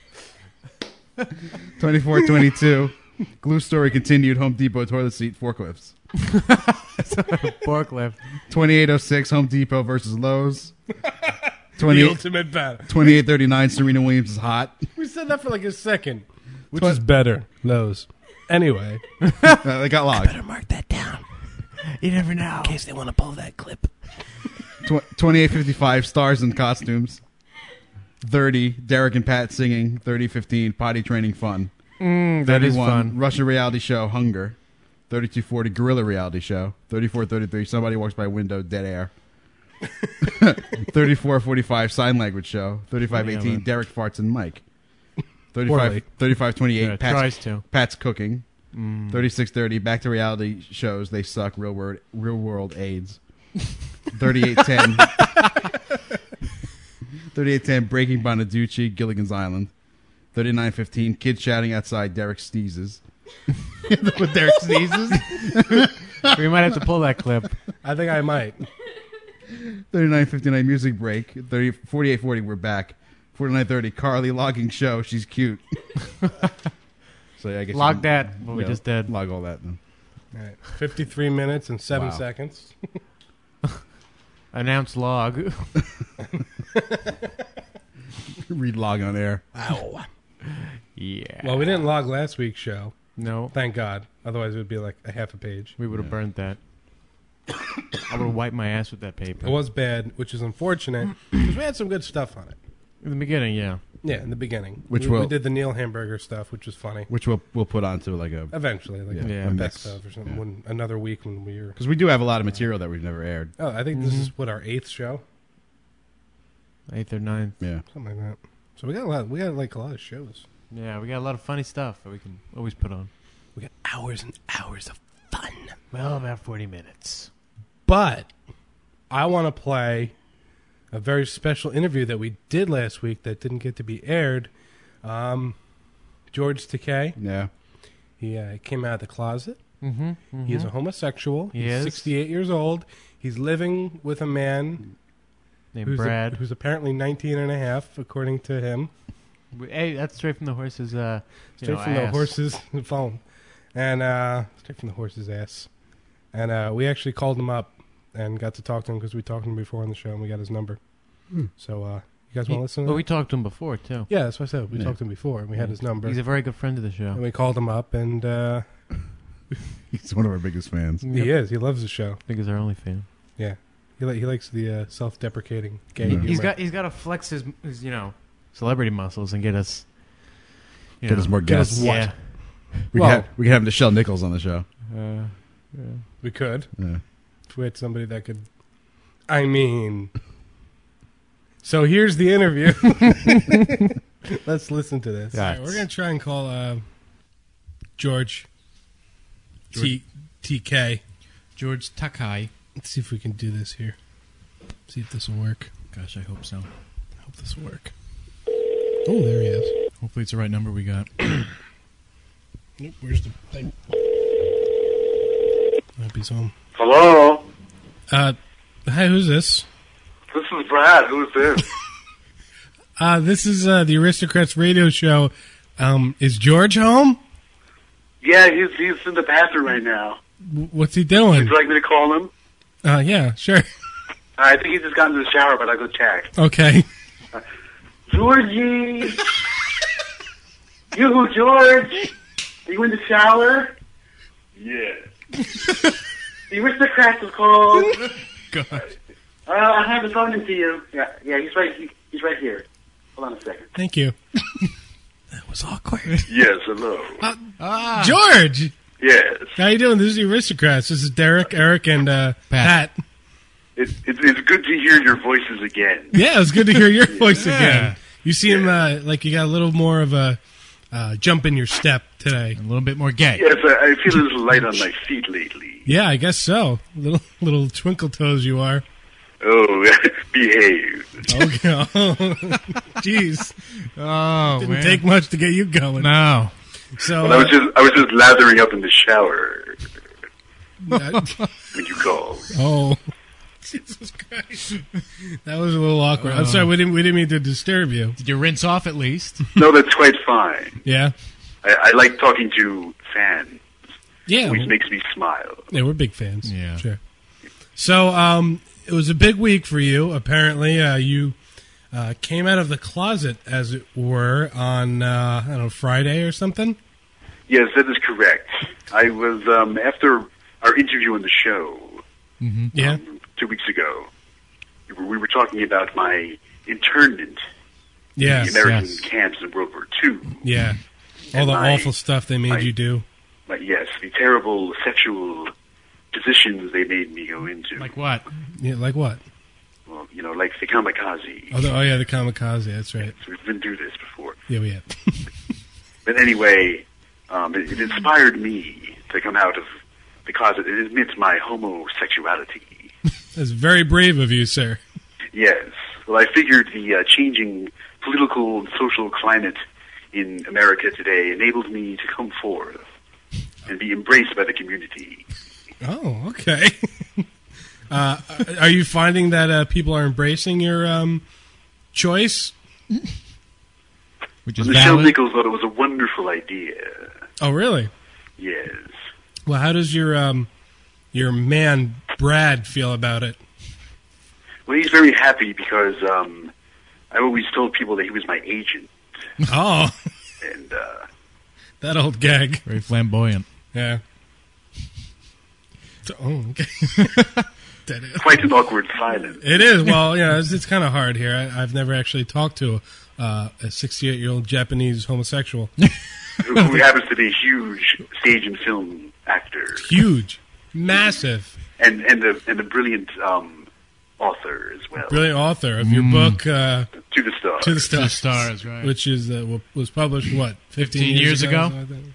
2422 glue story continued. Home Depot toilet seat forklifts. Forklift. 2806 Home Depot versus Lowe's. The ultimate battle. 28:39. Serena Williams is hot. We said that for like a second. Which is better? Lowe's. Anyway. They got logged. Better mark that down. You never know. In case they want to pull that clip. 28:55. Stars and costumes. 30. Derek and Pat singing. 30:15. Potty training fun. That is fun. Russian reality show Hunger. 32:40. Gorilla reality show. 34:33. Somebody walks by window. Dead air. 34:45. Sign language show. 35:18. Derek farts and Mike. 35:28. Pat's cooking. 36:30. Back to reality shows. They suck. Real world AIDS. 38:10. 38:10. Breaking Bonaducci. Gilligan's Island. 39:15. Kids shouting outside. Derek sneezes. With Derek sneezes. We might have to pull that clip. I think I might. 39:59. Music break. 48:40. We're back. 49:30. Carly logging show. She's cute. So yeah, I guess log that. What we just did. Log all that then. All right. 53 minutes and 7 seconds. Announce log. Read log on air. Ow. Yeah. Well, we didn't log last week's show. No. Thank God. Otherwise, it would be like a half a page. We would have burned that. I would have wiped my ass with that paper. It was bad, which is unfortunate because we had some good stuff on it. In the beginning, yeah. Yeah, in the beginning. We did the Neil Hamburger stuff, which was funny. Which we'll put onto like a... Eventually, like a best of or something. Another week when we were... Because we do have a lot of material that we've never aired. Oh, I think this is, our 8th show? 8th or 9th. Yeah. Something like that. So we got a lot of shows. Yeah, we got a lot of funny stuff that we can always put on. We got hours and hours of fun. Well, about 40 minutes. But I want to play a very special interview that we did last week that didn't get to be aired. George Takei. Yeah. He came out of the closet. Mm-hmm. He is a homosexual. He's 68 years old. He's living with a man named Brad, who's apparently 19 and a half, according to him. Hey, that's straight from the horse's straight from the horse's phone. And straight from the horse's ass. And we actually called him up and got to talk to him because we talked to him before on the show and we got his number. So you guys want to listen to Well, we talked to him before, too. Yeah, that's what I said. We talked to him before and we had his number. He's a very good friend of the show. And we called him up and... he's one of our biggest fans. He is. He loves the show. I think he's our only fan. Yeah. He likes the self-deprecating gay humor. He's got to flex his celebrity muscles and get us... Get us more guests. What? Yeah. We can have Nichelle Nichols on the show. Yeah. We could. Yeah. If we had somebody that could... I mean... So here's the interview. Let's listen to this. All right, we're going to try and call George TK. George Takei. Let's see if we can do this here. See if this will work. Gosh, I hope so. I hope this will work. Oh, there he is. Hopefully it's the right number we got. Nope, where's the thing? Might be some. Hello? Hi, who's this? This is Brad. Who's this? This is the Aristocrats radio show. Is George home? Yeah, he's in the bathroom right now. What's he doing? Would you like me to call him? Yeah, sure. I think he just got into the shower, but I'll go check. Okay. Georgie! You, George? Are you in the shower? Yeah. The Aristocrats is called. God. I have the phone into you. Yeah, he's right here. Hold on a second. Thank you. That was awkward. Yes, hello. George! Yes. How you doing? This is the Aristocrats. This is Derek, Eric, and Pat. It's good to hear your voices again. Yeah, it's good to hear your voice again. You seem like you got a little more of a jump in your step today. A little bit more gay. Yes, I feel a little light on my feet lately. Yeah, I guess so. Little twinkle toes you are. Oh, behave. Okay. Jeez. Oh, Didn't take much to get you going. No. So I was just lathering up in the shower when you called. Oh, Jesus Christ! That was a little awkward. I'm sorry. We didn't mean to disturb you. Did you rinse off at least? No, that's quite fine. Yeah. I like talking to fans. Yeah, which makes me smile. Yeah, we're big fans. Yeah, sure. So, it was a big week for you. Apparently, you came out of the closet, as it were, on I don't know, Friday or something. Yes, that is correct. I was after our interview on the show. Yeah. 2 weeks ago, we were talking about my internment in Yes, the American yes. camps in World War II. Yeah. All And the my- awful stuff they made you do. Yes, the terrible sexual positions they made me go into. Like what? Yeah, like what? Well, like the kamikaze. Oh, yeah, the kamikaze. That's right. So we've been through this before. Yeah, we have. But anyway, it inspired me to come out of the closet and admit my homosexuality. That's very brave of you, sir. Yes. Well, I figured the changing political and social climate in America today enabled me to come forth and be embraced by the community. Oh, okay. Are you finding that people are embracing your choice? Which is Michelle valid. Nichols thought it was a wonderful idea. Oh, really? Yes. Well, how does your man Brad feel about it? Well, he's very happy because I always told people that he was my agent. Oh, And that old gag. Very flamboyant. Yeah. Oh, okay. quite an awkward silence. It is. Well, yeah, it's kind of hard here. I've never actually talked to a 68-year-old Japanese homosexual. who happens to be a huge stage and film actor. Huge. Massive. And a brilliant author as well. Brilliant author of your book, To the Stars. To the Stars. To the Stars, right. Which is was published, what, 15 years ago?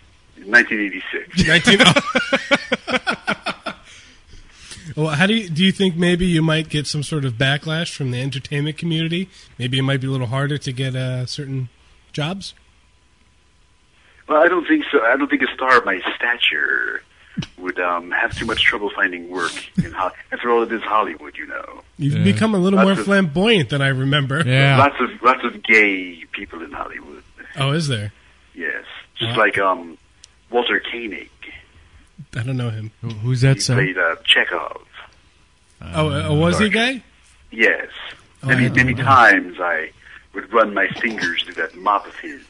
1986. Well, how do you think maybe you might get some sort of backlash from the entertainment community? Maybe it might be a little harder to get certain jobs? Well, I don't think so. I don't think a star of my stature would have too much trouble finding work in Hollywood. After all, it is Hollywood, you know. You've become a little more flamboyant than I remember. Yeah. Lots of gay people in Hollywood. Oh, is there? Yes, just like Walter Koenig. I don't know him. Who's that, He sir? played Chekhov. Was he gay? Yes. Oh, Many times I would run my fingers through that mop of his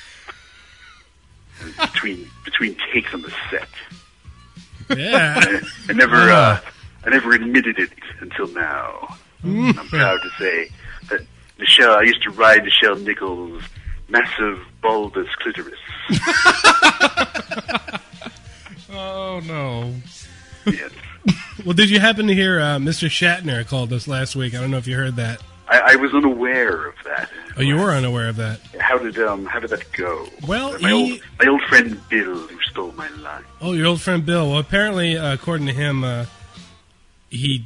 between takes on the set. Yeah. I never admitted it until now. I'm proud to say that I used to ride Michelle Nichols' massive bulbous clitoris. Oh, no. Yes. Well, did you happen to hear Mr. Shatner called us last week? I don't know if you heard that. I was unaware of that. Oh, you were unaware of that. How did that go? Well, my old friend Bill, who stole my line. Oh, your old friend Bill. Well, apparently, according to him, he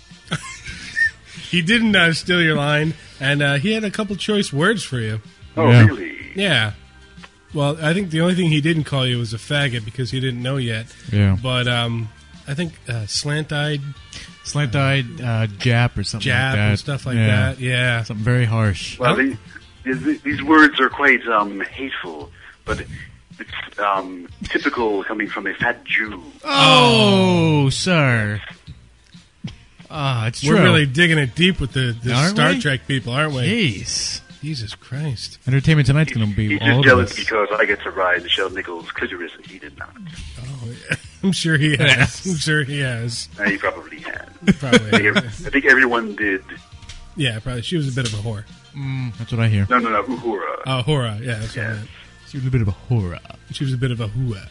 he didn't steal your line, and he had a couple choice words for you. Oh, really? Yeah. Well, I think the only thing he didn't call you was a faggot because he didn't know yet. Yeah. But I think slant-eyed Jap or something Jap like that. and stuff like that. Yeah. Something very harsh. Well, these words are quite hateful, but it's typical coming from a fat Jew. Oh, sir. It's true. We're really digging it deep with the Aren't Star we? Trek people, aren't we? Jeez. Jesus Christ. Entertainment Tonight's going to be He's all just of jealous this. because I get to ride Michelle Nichols' clitoris and he did not. Oh, yeah. I'm sure he has. I'm sure he has. He probably has. Probably. I think everyone did. Yeah, probably. She was a bit of a whore. That's what I hear. No, Uhura. Oh, whora. Yeah, that's what I meant. She was a bit of a horror. She was a bit of a hooah.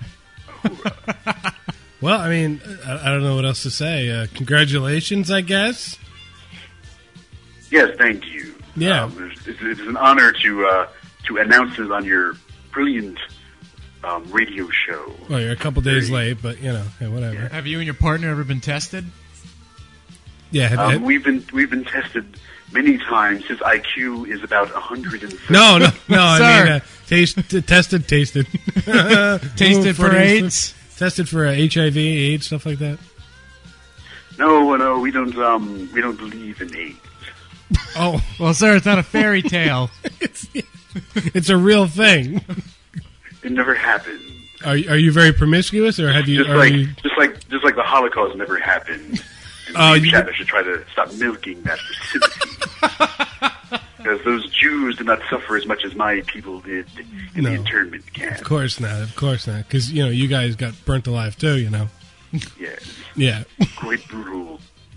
Well, I mean, I don't know what else to say. Congratulations, I guess. Yes, thank you. Yeah. It's an honor to announce it on your brilliant radio show. Well, you're a couple days late, but you know, hey, whatever. Yeah. Have you and your partner ever been tested? Yeah. We've been tested many times. His IQ is about 100. No. I mean, tasted. Tasted for AIDS? Tested for HIV, AIDS, stuff like that. No, we don't believe in AIDS. Oh, well, sir, it's not a fairy tale. It's a real thing. It never happened. Are you very promiscuous, or have you? Just like the Holocaust never happened. And Shatner should try to stop milking that for sympathy. Jews did not suffer as much as my people did in the internment camp. Of course not. Because, you guys got burnt alive too, Yes. Yeah. Quite brutal.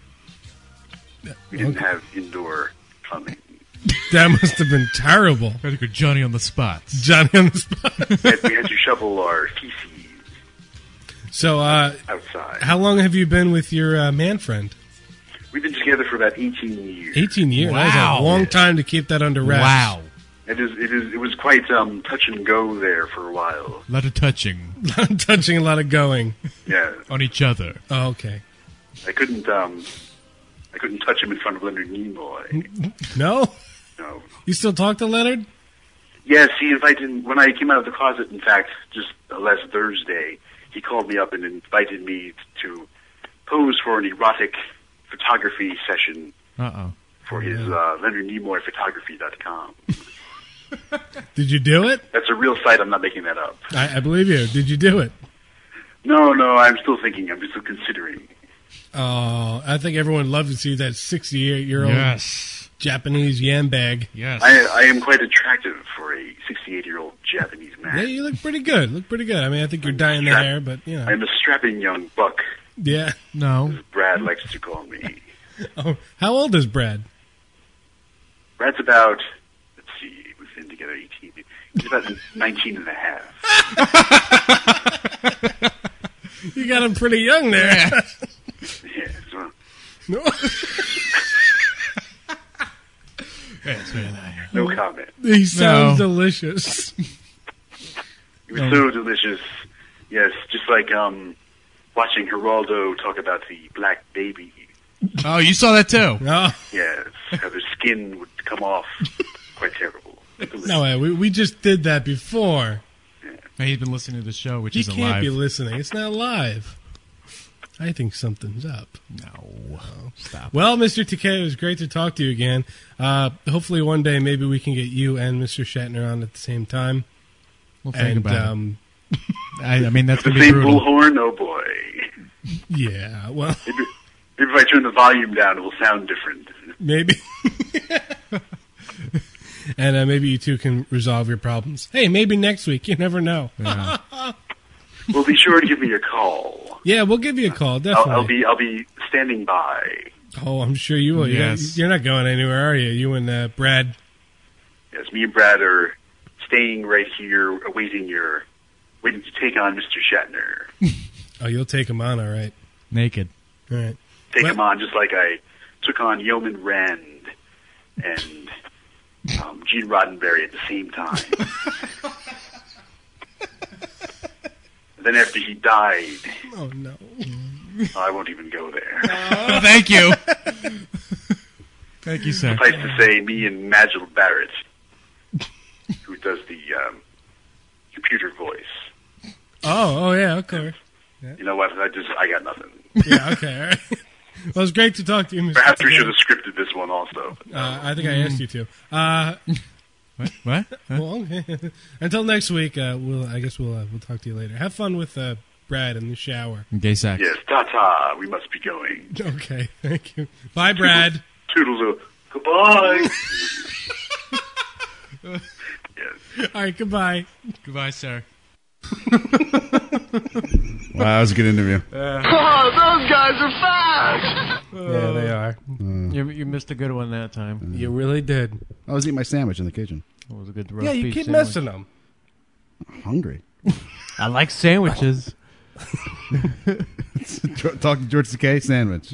We didn't have indoor plumbing. That must have been terrible. Had to go Johnny on the spot. Johnny on the spot. We had to shovel our feces So, outside. how long have you been with your man friend? We've been together for about 18 years. 18 years? Wow. That was a long time to keep that under wraps. Wow. It was quite touch and go there for a while. A lot of touching. Touching, a lot of going. Yeah. On each other. Oh, okay. I couldn't touch him in front of Leonard Nimoy. No? No. You still talk to Leonard? Yes, he invited, when I came out of the closet, in fact, just last Thursday, he called me up and invited me to pose for an erotic photography session for his LeonardNimoyPhotography.com. Did you do it? That's a real site, I'm not making that up. I believe you. Did you do it? No, I'm still thinking, I'm still considering. Oh, I think everyone would love to see that 68-year-old Japanese yam bag. Yes. I am quite attractive for a 68-year-old Japanese man. Yeah, you look pretty good. I mean, I think you're dyeing the hair, but, I'm a strapping young buck. Yeah. No. As Brad likes to call me. Oh, how old is Brad? Brad's about, let's see, we've been together 18. He's about 19 and a half. You got him pretty young there. Yeah. So. No. No comment. He sounds delicious. He was so delicious. Yes, just like watching Geraldo talk about the black baby. Oh, you saw that too? Oh. Yes, how their skin would come off. Quite terrible. No, we just did that before. Yeah. He's been listening to the show, which he isn't can't live. be listening. It's not live. I think something's up. No. Stop. Well, Mr. TK, it was great to talk to you again. Hopefully one day maybe we can get you and Mr. Shatner on at the same time. We'll think about it. I mean, that's the going to be same brutal. bullhorn? Oh, boy. Yeah, well... Maybe if I turn the volume down, it will sound different. Maybe. And maybe you two can resolve your problems. Hey, maybe next week. You never know. Yeah. Well, be sure to give me a call. Yeah, we'll give you a call, definitely. I'll be standing by. Oh, I'm sure you will. Yes. You're not going anywhere, are you? You and Brad? Yes, me and Brad are staying right here, waiting to take on Mr. Shatner. Oh, you'll take him on, all right. Naked. All right. Take him on just like I took on Yeoman Rand and Gene Roddenberry at the same time. Then after he died... Oh, no. I won't even go there. Oh, thank you. Thank you, sir. Suffice to say, me and Magil Barrett, who does the computer voice. Oh, yeah, okay. Yeah. You know what? I got nothing. Yeah, okay, all right. Well, it's great to talk to you, Mr. Perhaps we should have scripted this one also. I think I asked you to. What? Huh? Well, okay. Until next week, we'll talk to you later. Have fun with Brad in the shower. Gay sex. Yes, ta-ta. We must be going. Okay, thank you. Bye, Brad. Toodaloo. Goodbye. Yes. All right, goodbye. Goodbye, sir. Wow, that was a good interview. Oh, those guys are fast! Yeah, they are. You missed a good one that time. You really did. I was eating my sandwich in the kitchen. It was a good roast Yeah, you beef keep sandwich. missing them. I'm hungry. I like sandwiches. Talk to George Takei, sandwich.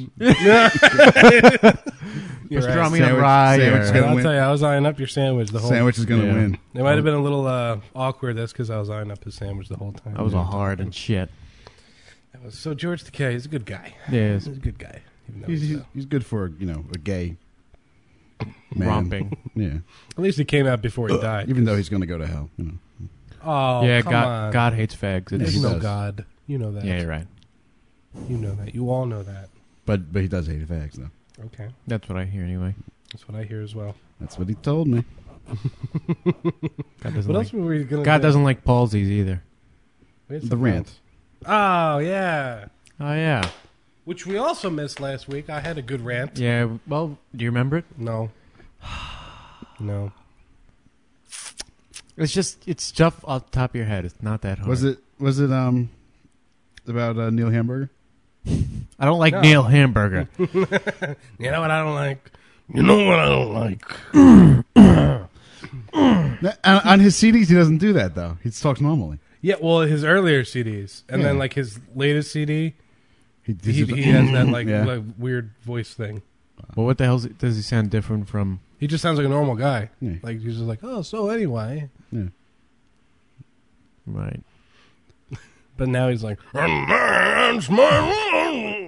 Pastrami and rye. I'll tell you, I was eyeing up your sandwich the whole time. Sandwich is going to win. It might have been a little awkward. That's because I was eyeing up his sandwich the whole time. I was all hard and shit. So George Takei is a good guy. Yeah, he's a good guy. He's good for, a gay man. Romping. Yeah. At least he came out before he died. Even though he's going to go to hell. Oh, yeah, come on. God hates fags. There's no God. You know that. Yeah, you're right. You know that. You all know that. But he does hate fags, though. Okay. That's what I hear anyway. That's what I hear as well. That's what he told me. God doesn't What like, else were we going to God doesn't like palsies either. The rant. Oh, yeah. Oh, yeah. Which we also missed last week. I had a good rant. Yeah, well, do you remember it? No. No. It's stuff off the top of your head. It's not that hard. Was it about Neil Hamburger? I don't like Neil Hamburger. You know what I don't like? You know what I don't like? On his CDs, he doesn't do that, though. He talks normally. Yeah, well, his earlier CDs. And then, like, his latest CD, he has that, like weird voice thing. Well, what the hell does he sound different from? He just sounds like a normal guy. Yeah. Like, he's just like, oh, so anyway. Yeah. Right. But now he's like, and that's my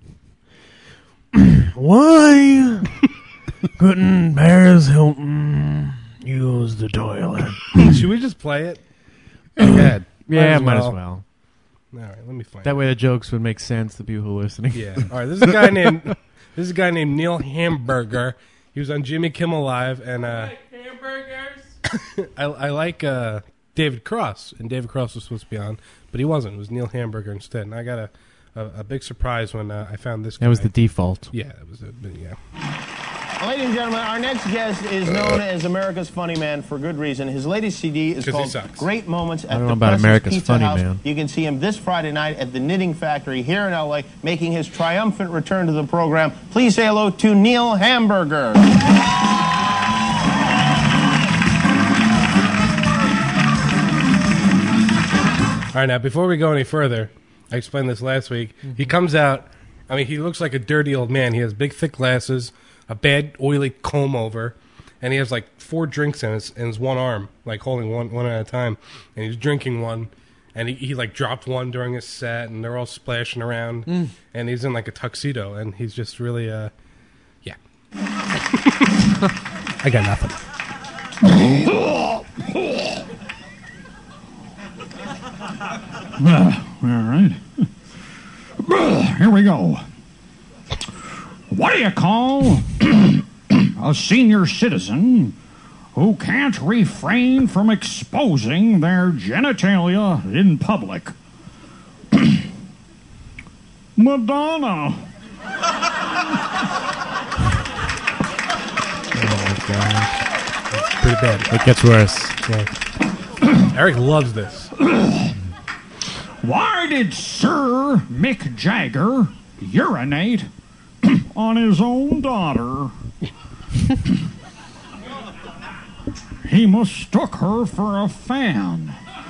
Why couldn't Paris Hilton use the toilet? Should we just play it? Yeah, might as well. All right, let me find that way the jokes would make sense to people who are listening. Yeah. All right, this is a guy named Neil Hamburger. He was on Jimmy Kimmel Live, and hamburgers. I like David Cross, and David Cross was supposed to be on, but he wasn't. It was Neil Hamburger instead, and I got a big surprise when I found this guy. That was the default. Yeah, it was. Yeah. Ladies and gentlemen, our next guest is known as America's Funny Man for good reason. His latest CD is called Great Moments at the President's Pizza House. You can see him this Friday night at the Knitting Factory here in L.A., making his triumphant return to the program. Please say hello to Neil Hamburger. All right, now, before we go any further, I explained this last week. He comes out, I mean, he looks like a dirty old man. He has big, thick glasses, a bad, oily comb over, and he has like 4 drinks in his one arm, like holding one at a time, and he's drinking one, and he like dropped one during his set, and they're all splashing around, and he's in like a tuxedo, and he's just really, yeah. I got nothing. All right. Here we go. What do you call a senior citizen who can't refrain from exposing their genitalia in public? Madonna. Oh my gosh. Pretty bad. It gets worse. Yeah. Eric loves this. Why did Sir Mick Jagger urinate on his own daughter? He mistook her for a fan.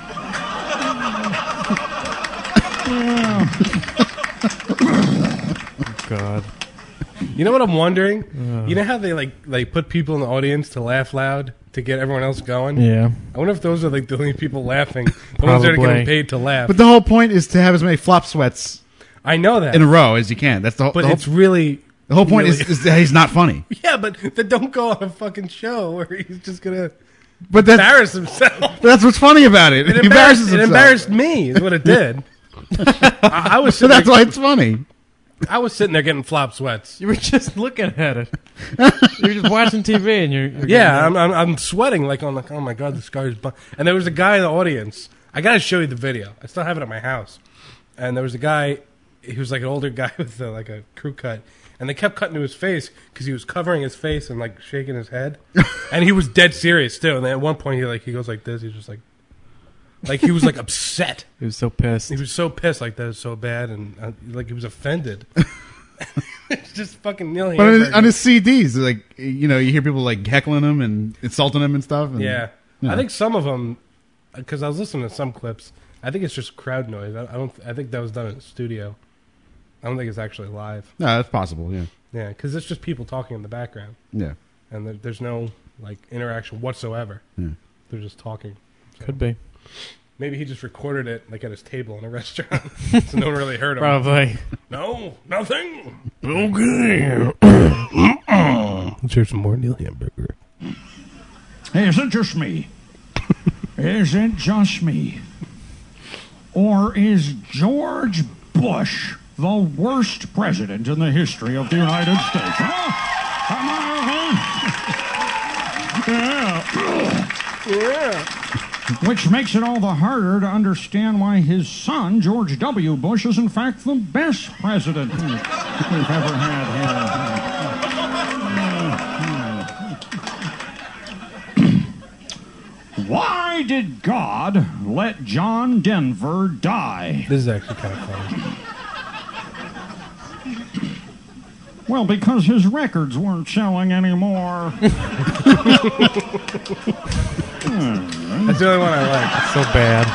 God. You know what I'm wondering? You know how they put people in the audience to laugh loud to get everyone else going? Yeah. I wonder if those are like the only people laughing, the ones that are getting paid to laugh. But the whole point is to have as many flop sweats. I know that in a row as you can. That's the whole. But the whole, it's really the whole point is that he's not funny. Yeah, but then don't go on a fucking show where he's just gonna embarrass himself. That's what's funny about it. It embarrassed me. Is what it did. I was. So that's why it's funny. I was sitting there getting flop sweats. You were just looking at it. You were just watching TV, and you're yeah. I'm sweating like oh my god, this guy's. And there was a guy in the audience. I got to show you the video. I still have it at my house. And there was a guy. He was like an older guy with like a crew cut, and they kept cutting to his face because he was covering his face and like shaking his head, and he was dead serious too. And then at one point he goes like this. He's just like he was like upset. He was so pissed. He was so pissed, like that is so bad, and like he was offended. It's just fucking Neil Hamburger. But on his CDs, like you hear people like heckling him and insulting him and stuff. And, yeah, I think some of them, because I was listening to some clips. I think it's just crowd noise. I think that was done in the studio. I don't think it's actually live. No, that's possible. Yeah. Yeah, because it's just people talking in the background. Yeah. And there's no like interaction whatsoever. Yeah. They're just talking. So. Could be. Maybe he just recorded it like at his table in a restaurant, so no one really heard him. Probably. No, nothing. Okay. Let's hear some more Neil Hamburger. Hey, is it just me? Is it just me? Or is George Bush the worst president in the history of the United States? Huh? Yeah. Which makes it all the harder to understand why his son, George W. Bush, is in fact the best president we've ever had here. Why did God let John Denver die? This is actually kind of funny. Well, because his records weren't selling anymore. That's the only one I like. It's so bad.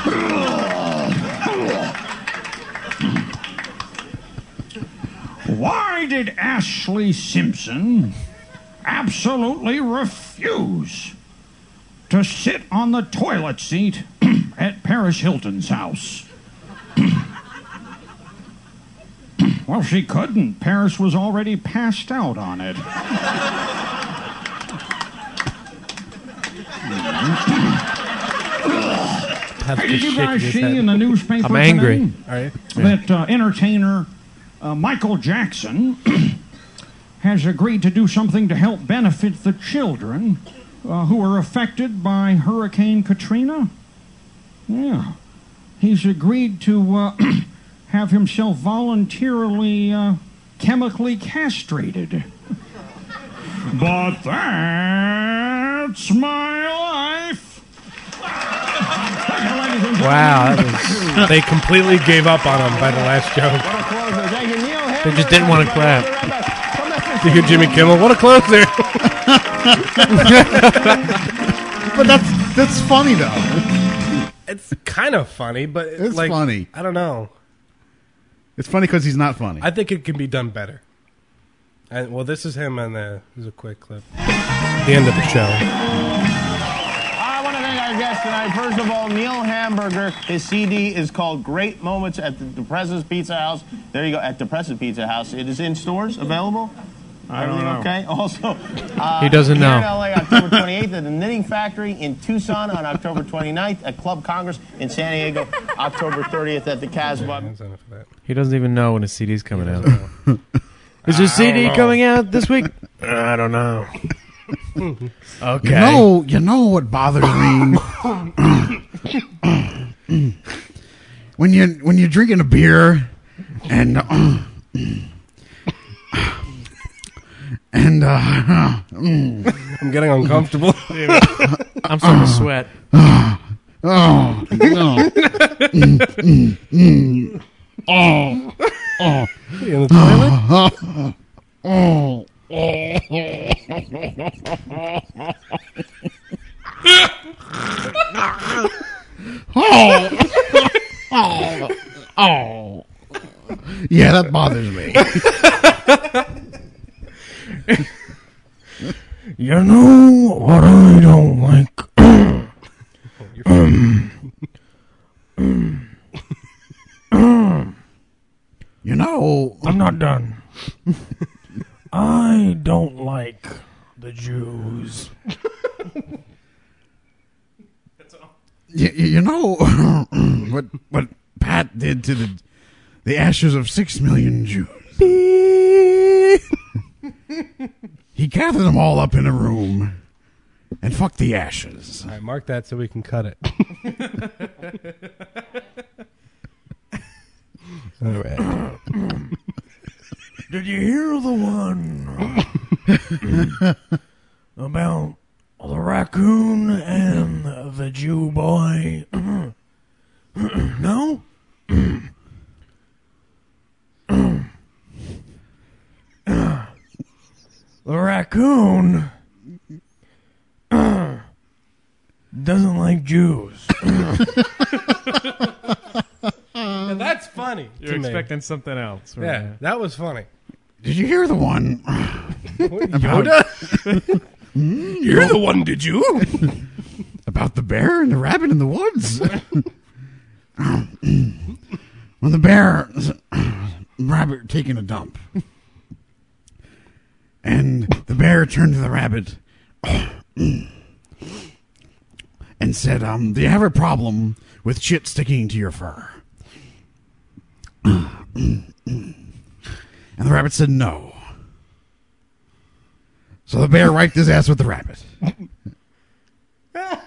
Why did Ashley Simpson absolutely refuse to sit on the toilet seat at Paris Hilton's house? Well, she couldn't. Paris was already passed out on it. Hey, did you guys see in the newspaper I'm angry. today that entertainer Michael Jackson has agreed to do something to help benefit the children who were affected by Hurricane Katrina? Yeah. He's agreed to have himself voluntarily chemically castrated. But that's my life. Wow, that was... They completely gave up on him by the last joke. They just didn't want to clap. You hear Jimmy Kimmel? What a closer! But that's funny though. It's kind of funny, but It's like, funny. I don't know. It's funny because he's not funny. I think it can be done better. And well, this is him, and this is a quick clip. The end of the show. I want to thank our guests tonight. First of all, Neil Hamburger. His CD is called "Great Moments" at the Depressive Pizza House. There you go, at Depressive Pizza House. It is in stores, available. I don't know. Okay. Also, He doesn't here know. in LA, October 28th at the Knitting Factory in Tucson on October 29th at Club Congress in San Diego, October 30th at the Casbah. He doesn't even know when his CD's coming out. Is your CD coming out this week? I don't know. Okay. You know what bothers me? when you're drinking a beer and I'm getting uncomfortable. I'm starting to sweat. Oh no. You in the toilet? Yeah, that bothers me. You know what I don't like? You know, I'm not done. I don't like the Jews. you know what Pat did to the ashes of 6 million Jews. He gathered them all up in a room and fucked the ashes. All right, mark that so we can cut it. All right. Did you hear the one about the raccoon and the Jew boy? No? The raccoon doesn't like Jews. And that's funny. You're expecting something else. Right? Yeah, that was funny. Did you hear the one? Yoda? You're the one, did you? About the bear and the rabbit in the woods? When the rabbit taking a dump. And the bear turned to the rabbit and said, do you have a problem with shit sticking to your fur? And the rabbit said no. So the bear wiped his ass with the rabbit. Oh,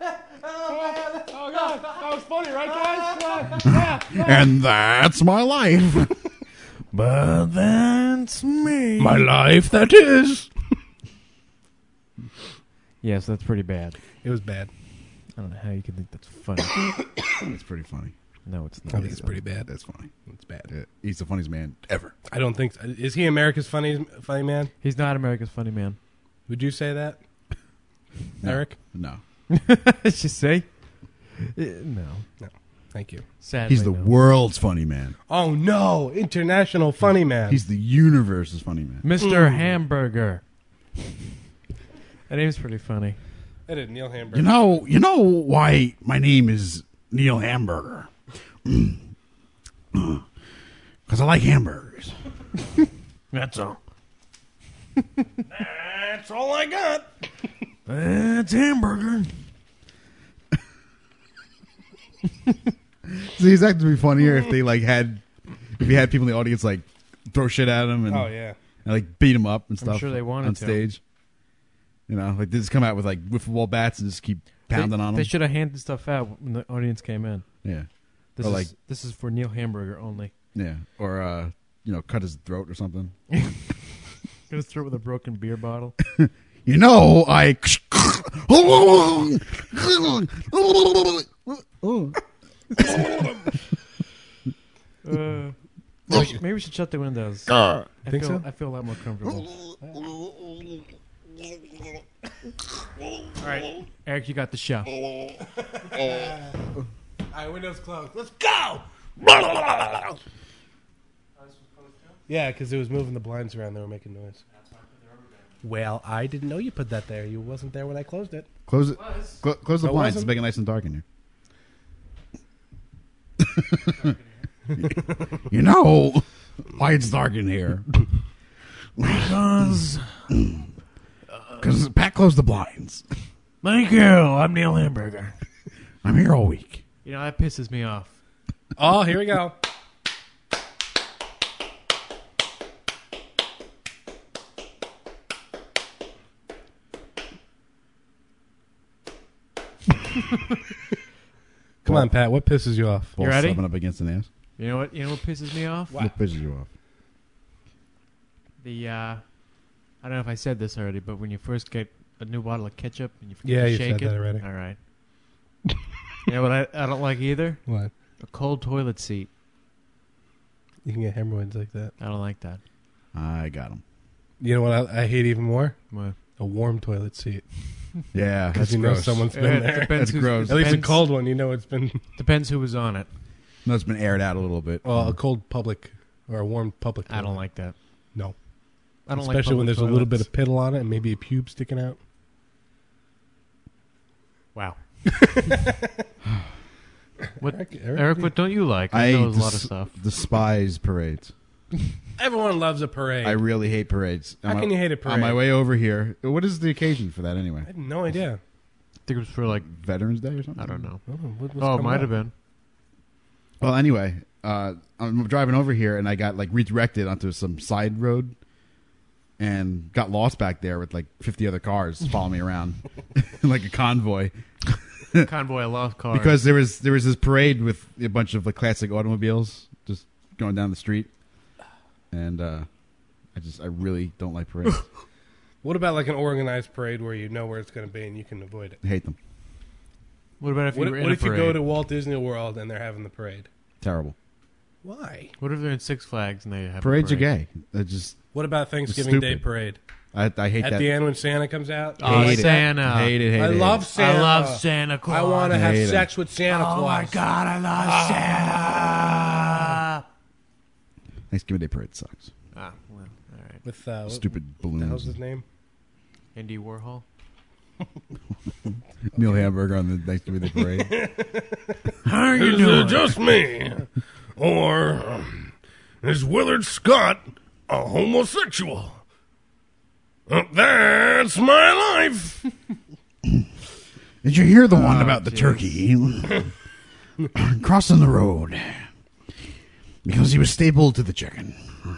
God. That was funny, right, guys? Come on. And that's my life. But that's me. My life, that is. Yes, that's pretty bad. It was bad. I don't know how you can think that's funny. It's pretty funny. No, it's not. I think it's pretty bad. That's funny. It's bad. Yeah, he's the funniest man ever. I don't think so. Is he America's funny man? He's not America's funny man. Would you say that, Eric? No. Did you say? No. No. Thank you. Sadly, He's the no. world's funny man. Oh no, international funny man. He's the universe's funny man. Mr. Hamburger. That name's pretty funny. That is Neil Hamburger. You know why my name is Neil Hamburger? Because I like hamburgers. That's all. That's all I got. That's hamburger. See, it's actually funnier if they if you had people in the audience like throw shit at him and Oh, yeah. and like beat him up and stuff. sure they wanted on to. stage. You know, like they just come out with like wiffle ball bats and just keep pounding on They them. should have handed stuff out when the audience came in. Yeah. This Or is like this is for Neil Hamburger only. yeah, or cut his throat or something. Got his throat with a broken beer bottle. You know, I. Maybe we should shut the windows. Think so? I feel a lot more comfortable. All right, Eric, you got the show. All right, windows closed. Let's go. Yeah, because it was moving the blinds around. They were making noise. Well, I didn't know you put that there. You wasn't there when I closed it. Close it. Close the I blinds. It's wasn't. making it nice and dark in here. You know why it's dark in here? Because Pat closed the blinds. Thank you. I'm Neil Hamburger. I'm here all week. You know that pisses me off. Oh, here we go. Come on, Pat. What pisses you off? Ball You ready? subbing up against an ass. You know what? You know what pisses me off? What pisses you off? The I don't know if I said this already, but when you first get a new bottle of ketchup and you forget Yeah, to you shake said it. that already. All right. You know what I don't like either? What? A cold toilet seat. You can get hemorrhoids like that. I don't like that. I got him. You know what I hate even more? What? A warm toilet seat. Yeah, Because that's you know gross. someone's been there. That's gross. At least a cold one, you know it's been... Depends who was on it. No, it's been aired out a little bit. Well, a cold public or a warm public I don't toilet. like that. No. I don't like Especially when public there's a little bit toilets. of piddle on it and maybe a pube sticking out. Wow. What, Eric, Eric, what don't you like? I know there's a lot of stuff. Despise parades. Everyone loves a parade. I really hate parades. How can you hate a parade? On my way over here, what is the occasion for that anyway? I have no idea. I think it was for like Veterans Day or something. I don't know. What's Oh, it coming might up? have been. Well, anyway, I'm driving over here and I got like redirected onto some side road and got lost back there with like 50 other cars following me around like a convoy. Convoy of lost cars. Because there was this parade with a bunch of like classic automobiles just going down the street, and I really don't like parades. What about like an organized parade where you know where it's going to be and you can avoid it? I hate them. What about if you were in What a if you parade? go to Walt Disney World and they're having the parade? Terrible. Why? What if they're in Six Flags and they have Parades a are parade? gay. They're just. What about Thanksgiving Day stupid. parade? I hate At that. the end when Santa comes out? Oh, Hate it. Santa. Hate it. Hate I it. love Santa. I love Santa Claus. I want to have hate sex with Santa Claus. Oh my God, I love Santa. Thanksgiving Day parade sucks. Ah, well, all right. With Stupid What the balloons. hell's his name? Andy Warhol. Neil Hamburger on the Thanksgiving Day parade. How you Is doing? it just me? Or is Willard Scott a homosexual? That's my life. Did you hear the one about the turkey crossing the road because he was stapled to the chicken?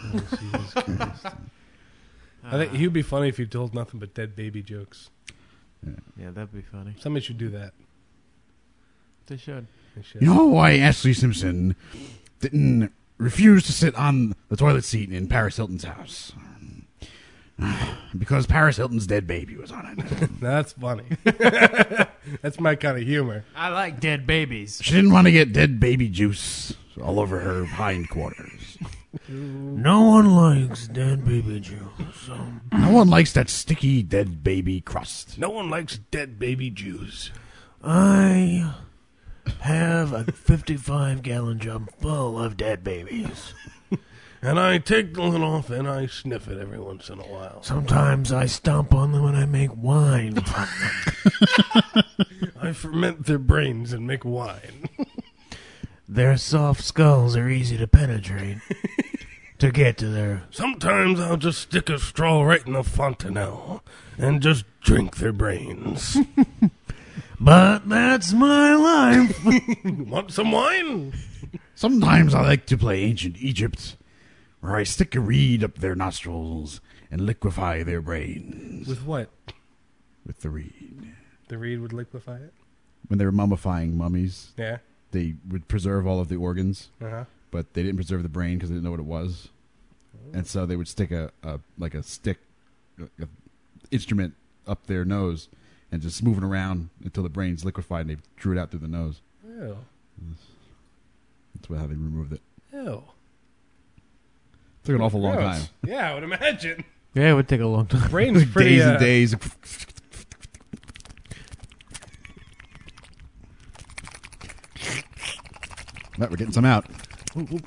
I think he'd be funny if he told nothing but dead baby jokes. Yeah, that'd be funny. Somebody should do that. They should. You know why Ashley Simpson didn't refuse to sit on the toilet seat in Paris Hilton's house? Because Paris Hilton's dead baby was on it. That's funny. That's my kind of humor. I like dead babies. She didn't want to get dead baby juice all over her hindquarters. No one likes dead baby juice. No one likes that sticky dead baby crust. No one likes dead baby juice. I have a 55-gallon jug full of dead babies. And I take the lid off and I sniff it every once in a while. Sometimes I stomp on them and I make wine from them. I ferment their brains and make wine. Their soft skulls are easy to penetrate to get to their... Sometimes I'll just stick a straw right in the fontanelle and just drink their brains. But that's my life. Want some wine? Sometimes I like to play ancient Egypt, where I stick a reed up their nostrils and liquefy their brains. With what? With the reed. The reed would liquefy it? When they were mummifying mummies, yeah, they would preserve all of the organs, but they didn't preserve the brain because they didn't know what it was. And so they would stick a stick instrument up their nose and just moving around until the brain's liquefied and they drew it out through the nose. Ew. That's how they removed it. Ew. Took an awful long Gross. time. Yeah, I would imagine. Yeah, it would take a long time. Brain's pretty... days and days. Right, we're getting some out. Ooh, ooh.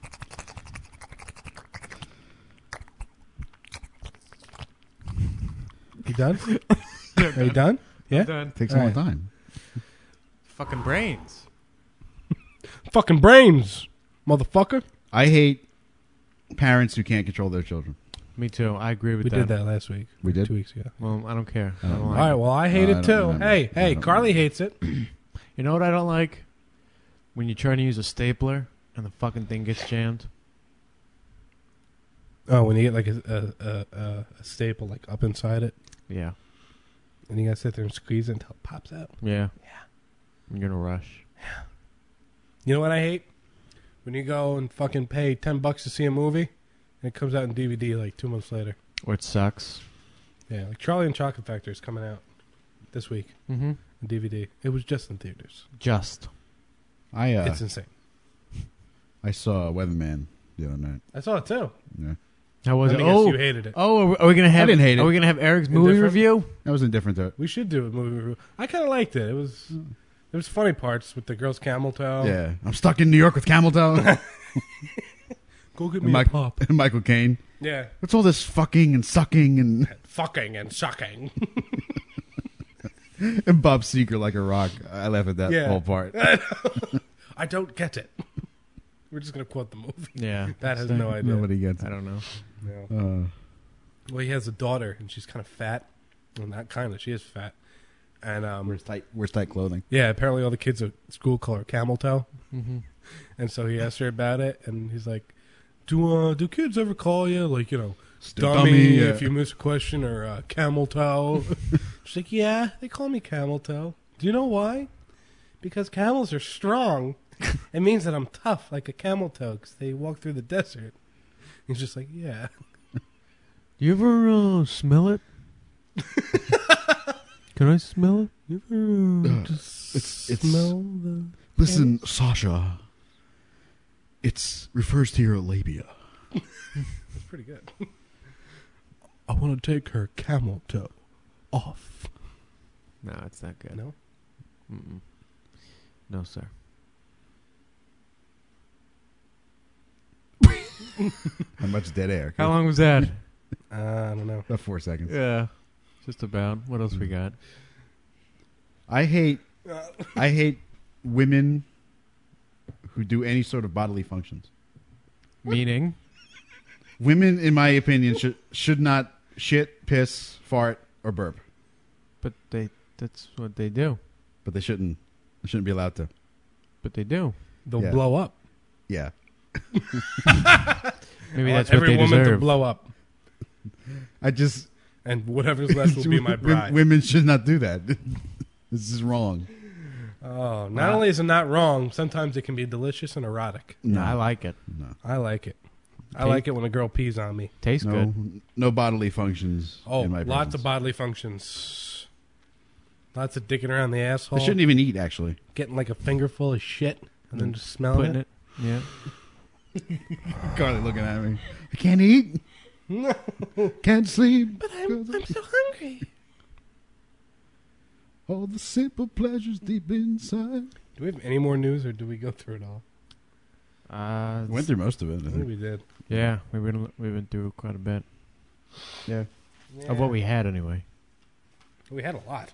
You done? Are you done? Yeah? Done. Takes a long time. Fucking brains. Fucking brains, motherfucker. I hate parents who can't control their children. Me too. I agree with We that. did that last week. We did? 2 weeks ago. Well, I don't care. I don't All like right, it. well, I hate No, I it don't too. remember. Hey, I don't Carly hates it. You know what I don't like? When you're trying to use a stapler and the fucking thing gets jammed. Oh, when you get like a staple like up inside it. Yeah. And you gotta sit there and squeeze it until it pops out. Yeah. You're gonna rush. Yeah. You know what I hate? When you go and fucking pay $10 to see a movie, and it comes out in DVD like 2 months later. Or it sucks. Yeah, like Charlie and Chocolate Factory is coming out this week. Mm-hmm. On DVD. It was just in theaters. Just. It's insane. I saw Weatherman the other night. I saw it too. Yeah. How was Let it? me guess Oh, you hated it. Oh, are we gonna have? I didn't hate it. Are we gonna have Eric's movie Indifferent? review? I was indifferent to it. We should do a movie review. I kind of liked it. It was there was funny parts with the girl's camel toe. Yeah. I'm stuck in New York with camel toe. Go get me a pop. And Michael Caine. Yeah. What's all this fucking and sucking and... Fucking and sucking. And Bob Seger like a rock. I laugh at that whole part. I don't get it. We're just going to quote the movie. Yeah. That has no idea. Nobody gets it. I don't know. No. Well, he has a daughter, and she's kind of fat. Well, not kind of. She is fat. And wears tight clothing. Yeah, apparently all the kids at school call her camel toe. Mm-hmm. And so he asked her about it, and he's like, do kids ever call you, like, you know, dummy if you miss a question, or camel toe? She's like, yeah, they call me camel toe. Do you know why? Because camels are strong. It means that I'm tough, like a camel toe, because they walk through the desert. He's just like, yeah. You ever smell it? Can I smell it? You ever smell the... Listen, Sasha. It refers to your labia. That's pretty good. I want to take her camel toe off. No, it's not good. No? Mm-mm. No, sir. How much dead air? How long was that? I don't know. About 4 seconds. Yeah. Just about. What else we got? I hate women who do any sort of bodily functions. Meaning? Women, in my opinion, should not shit, piss, fart, or burp. But that's what they do. But they shouldn't be allowed to. But they do. They'll blow up. Yeah. Maybe that's every what they woman deserve. to blow up. And whatever's left will be my bride. Women should not do that. This is wrong. Oh, not only is it not wrong, sometimes it can be delicious and erotic. No, I like it. No, I like it. I like it when a girl pees on me. Tastes good. No bodily functions. Oh, in my lots presence. of bodily functions. Lots of dicking around the asshole. I shouldn't even eat, actually. Getting like a finger full of shit and then just smelling Putting it. Yeah. Carly looking at me. I can't eat. Can't sleep. But I'm so hungry. All the simple pleasures deep inside. Do we have any more news, or do we go through it all? We went through most of it. I think we did. Yeah, we went through quite a bit. Yeah. Of what we had, anyway. We had a lot.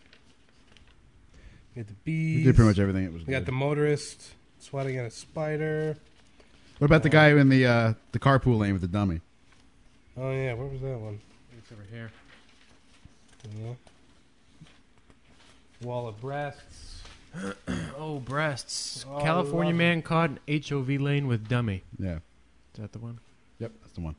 We had the bees. We did pretty much everything. It was. We got good. the motorist swatting at a spider. What about the guy in the carpool lane with the dummy? Oh yeah, where was that one? It's over here. Yeah. Wall of breasts. Oh, breasts. Oh, California love man caught in HOV lane with dummy. Yeah. Is that the one? Yep, that's the one.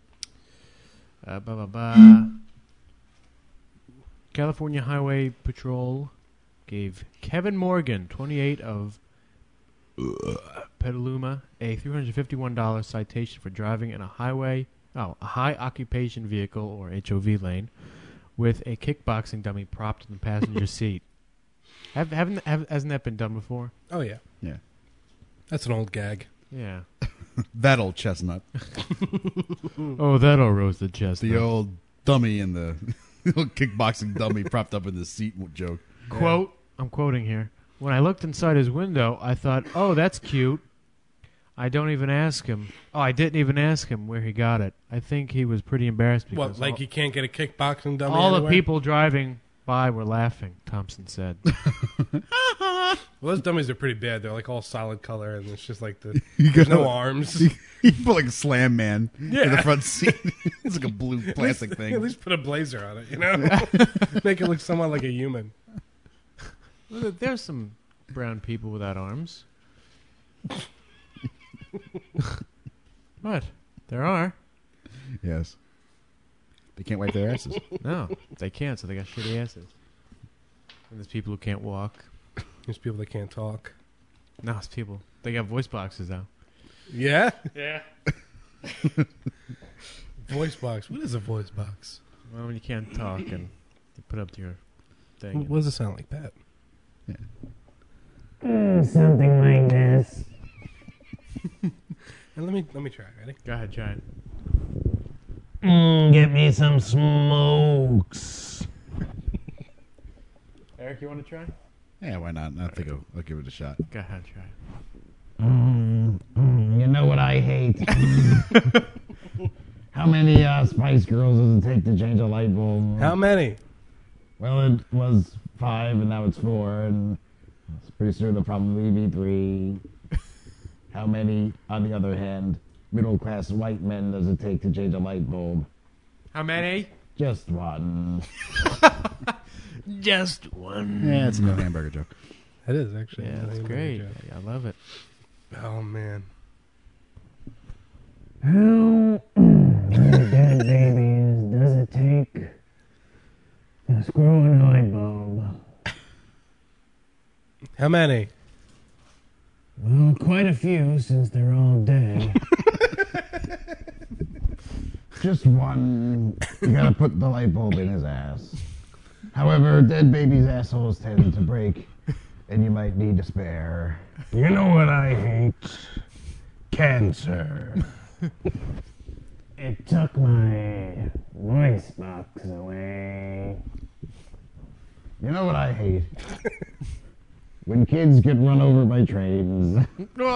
California Highway Patrol gave Kevin Morgan, 28 of Petaluma, a $351 citation for driving in a high occupation vehicle or HOV lane with a kickboxing dummy propped in the passenger seat. Hasn't that been done before? Oh yeah, yeah. That's an old gag. Yeah. That old chestnut. Oh, that old roasted chestnut. The old dummy and the old kickboxing dummy propped up in the seat joke. Quote, I'm quoting here. When I looked inside his window, I thought, oh, that's cute. I didn't even ask him where he got it. I think he was pretty embarrassed because What, like you can't get a kickboxing dummy all anywhere? the people driving by were laughing, Thompson said. Well, those dummies are pretty bad. They're like all solid color, and it's just like there's no arms. You put like a Slam Man in Yeah. the front seat. It's like a blue plastic thing. At least put a blazer on it, you know? Make it look somewhat like a human. Well, there's some brown people without arms. What? There are. Yes. They can't wipe their asses. No, they can't, so they got shitty asses. And there's people who can't walk. There's people that can't talk. No, it's people. They got voice boxes, though. Yeah? Yeah. Voice box. What is a voice box? Well, when you can't talk and you put up to your thing. What does it sound like that? Yeah. Something like this. And let me try. Ready? Go ahead, try it. Get me some smokes. Eric, you want to try? Yeah, why not? I think I'll give it a shot. Go ahead, try it. You know what I hate? How many Spice Girls does it take to change a light bulb? How many? Well, it was 5 and now it's 4, and pretty soon there'll probably be 3. How many, on the other hand, middle-class white men does it take to change a light bulb? How many? Just 1. Just 1. Yeah, it's a no hamburger joke. That is actually. Yeah, that's great. I love it. Oh, man. How many dead babies does it take to screw a light bulb? How many? Well, quite a few, since they're all dead. Just 1. You gotta put the light bulb in his ass. However, dead babies' assholes tend to break, and you might need a spare. You know what I hate? Cancer. It took my voice box away. You know what I hate? When kids get run over by trains.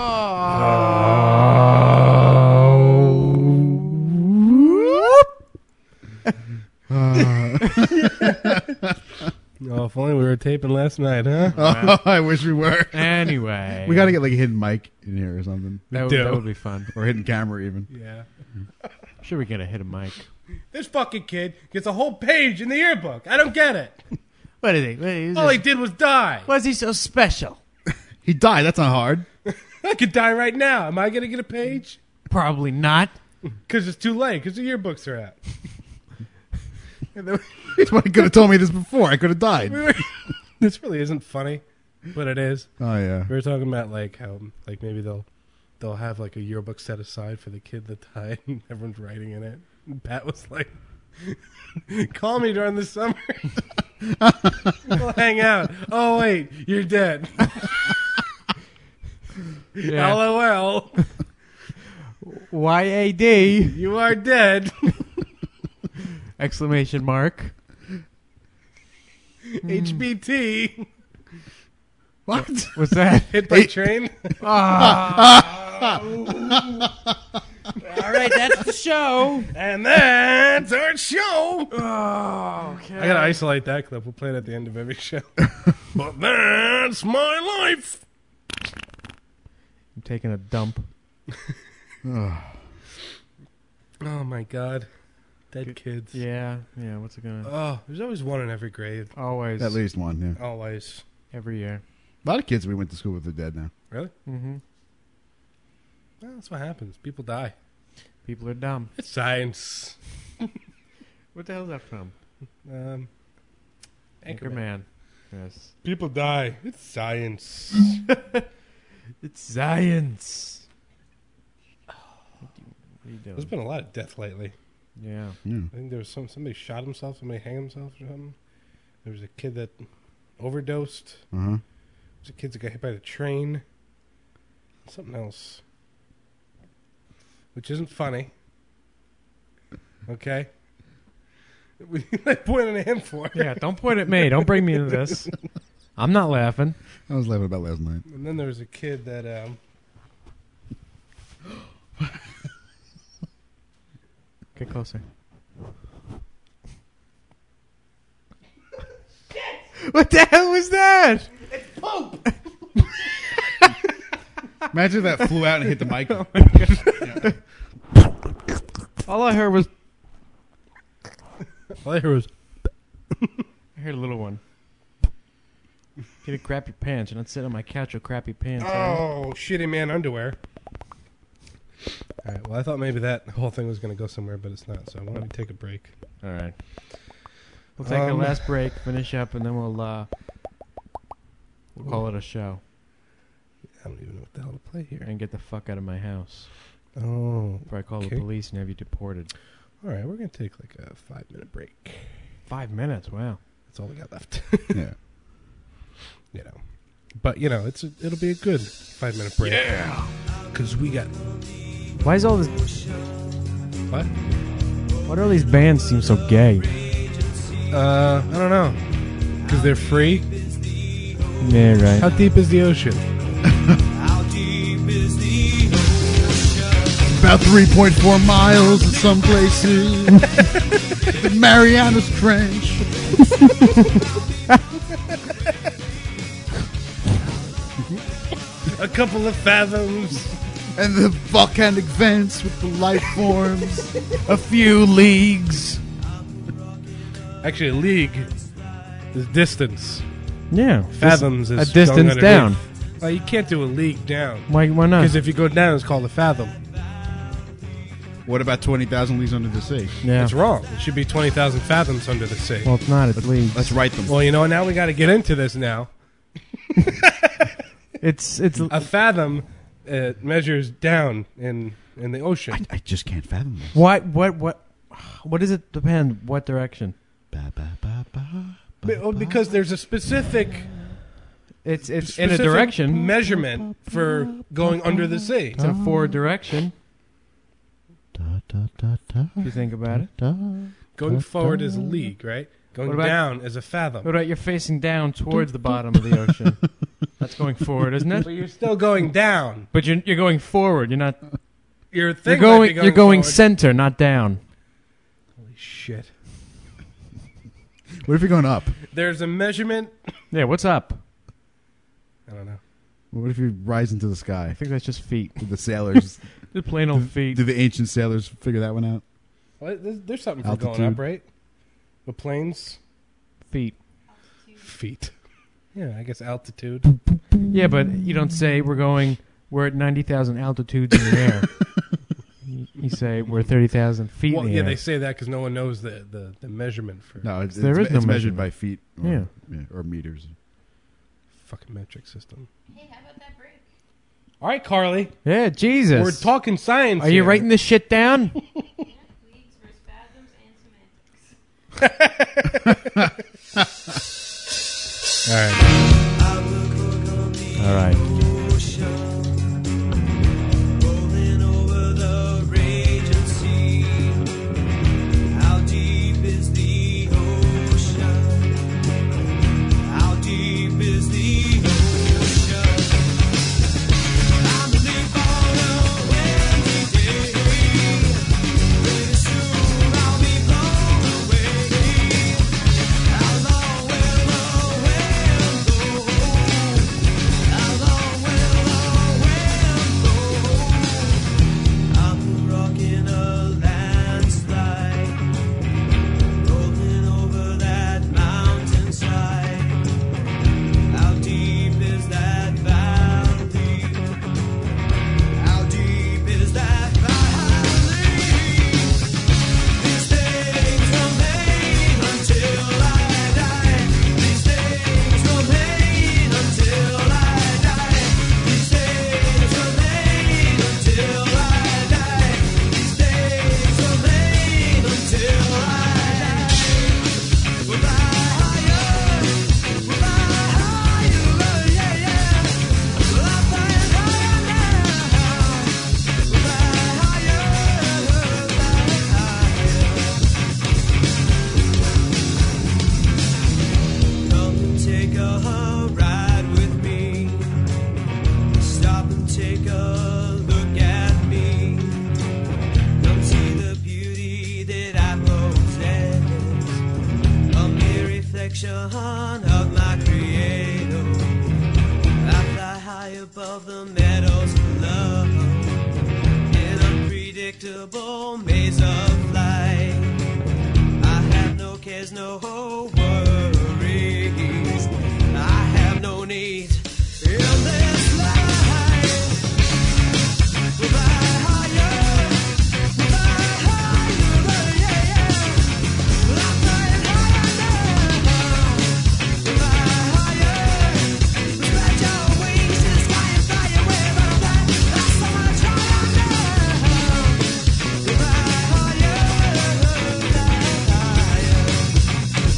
Oh, if only we were taping last night, huh? Oh, I wish we were. Anyway. We got to get like a hidden mic in here or something. That would be fun. Or a hidden camera even. Yeah. I'm sure we get a hidden mic. This fucking kid gets a whole page in the yearbook. I don't get it. What is he? All he did was die. Was he so special? He died. That's not hard. I could die right now. Am I going to get a page? Probably not. Because it's too late. Because the yearbooks are out. Somebody could have told me this before. I could have died. This really isn't funny, but it is. Oh, yeah. We were talking about like how like maybe they'll they'll have like a yearbook set aside for the kid that died, and everyone's writing in it. And Pat was like, "Call me during the summer. We'll hang out." Oh wait, you're dead. Yeah. LOL. YAD. You are dead. Exclamation mark. HBT. What? What's that? Hit by train? Ah. All right, that's the show. And that's our show. Oh, okay. I gotta isolate that clip. We'll play it at the end of every show. But that's my life. I'm taking a dump. Oh my god. Dead kids. Yeah, what's it gonna... Oh, there's always one in every grade. Always. At least one, yeah. Always. Every year. A lot of kids we went to school with are dead now. Really? Mm-hmm. Well, that's what happens. People die. People are dumb. It's science. What the hell is that from? Anchorman. Yes. People die. It's science. It's science. What are you doing? There's been a lot of death lately. Yeah. I think there was somebody shot himself, somebody hanged himself or something. There was a kid that overdosed. Uh-huh. There's a kid that got hit by the train. Something else. Which isn't funny. Okay? What are you pointing at him for? Yeah, don't point at me. Don't bring me into this. I'm not laughing. I was laughing about last night. And then there was a kid that... Get closer. What the hell was that? It's poop! Imagine if that flew out and hit the mic. Oh my God. Yeah. All I heard was... I heard a little one. Get a crappy pants. You're not sitting on my couch with crappy pants. Oh, shitty man underwear. All right, well, I thought maybe that whole thing was going to go somewhere, but it's not, so why don't we take a break? All right. We'll take our last break, finish up, and then we'll call it a show. I don't even know what the hell to play here. And get the fuck out of my house. Oh, before I call the police and have you deported. All right, we're going to take like a 5-minute break. 5 minutes? Wow. That's all we got left. Yeah. You know. But, you know, it'll be a good 5-minute break. Yeah. Because we got... Why is all this... What? Why do all these bands seem so gay? I don't know. Because they're free? Yeah, right. How deep is the ocean? About 3.4 miles in some places. The Marianas Trench. A couple of fathoms. And the volcanic vents with the life forms. A few leagues. Actually, a league is distance. Yeah. Fathoms is a distance down. Well, you can't do a league down. Why not? Because if you go down, it's called a fathom. What about 20,000 leagues under the sea? Yeah. That's wrong. It should be 20,000 fathoms under the sea. Well, it's not. It's leagues. Let's write them. Well, you know, now we got to get into this now. It's a fathom measures down in the ocean. I just can't fathom this. What does it depend? What direction? Because there's a specific... It's in a direction. Measurement for going under the sea. It's in a forward direction. If you think about it. Going forward is a league, right? Going down is a fathom. What about you're facing down towards the bottom of the ocean? That's going forward, isn't it? But you're still going down. But you're going forward. You're not. You're going center, not down. Holy shit! What if you're going up? There's a measurement. Yeah, what's up? I don't know. What if you rise into the sky? I think that's just feet. The sailors. The plain old feet. Did the ancient sailors figure that one out? Well, there's something for going up, right? The planes. Feet. Feet. Yeah, I guess altitude. Yeah, but you don't say we're at 90,000 altitudes in the air. You say we're 30,000 feet in the air. Yeah, they say that because no one knows the measurement for. No, it's measurement measured by feet. Or meters. Fucking metric system. Hey, how about that break? All right, Carly. Yeah, Jesus. We're talking science. Are you writing this shit down? All right. Rolling over the raging sea. How deep is the ocean? How deep is the ocean? I'm a leaf on a windy day. Pretty soon I'll be blown away. How long will the wind go? How long will the wind go? I'm a rock in a landslide, rolling over that mountainside. How deep is that valley? How deep is that valley? These things remain until I die. These things remain until I die. These things remain until I die. These things remain until I die. We'll fly higher, we'll fly higher, yeah, yeah. We'll fly higher now. We'll fly higher, Come and take a ride with me. Stop and take a look at me. Come see the beauty that I possess, a mere reflection of my creator. I fly high above the meadows of love, an unpredictable maze of light. I have no cares, no worries. I have no needs in this life. We'll fly higher, we'll fly higher, yeah, yeah. I'm flying higher now. We'll fly higher, spread your wings to the sky and fly away, but I'm flying so much higher now. We'll fly higher, higher.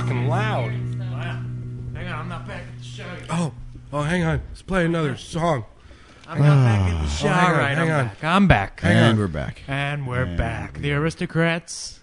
fucking loud. Hang on, I'm not back at the show yet. Oh, hang on. Let's play another song. I'm not back at the show. hang on, All right, hang on. I'm back. And we're back. And we're back. The Aristocrats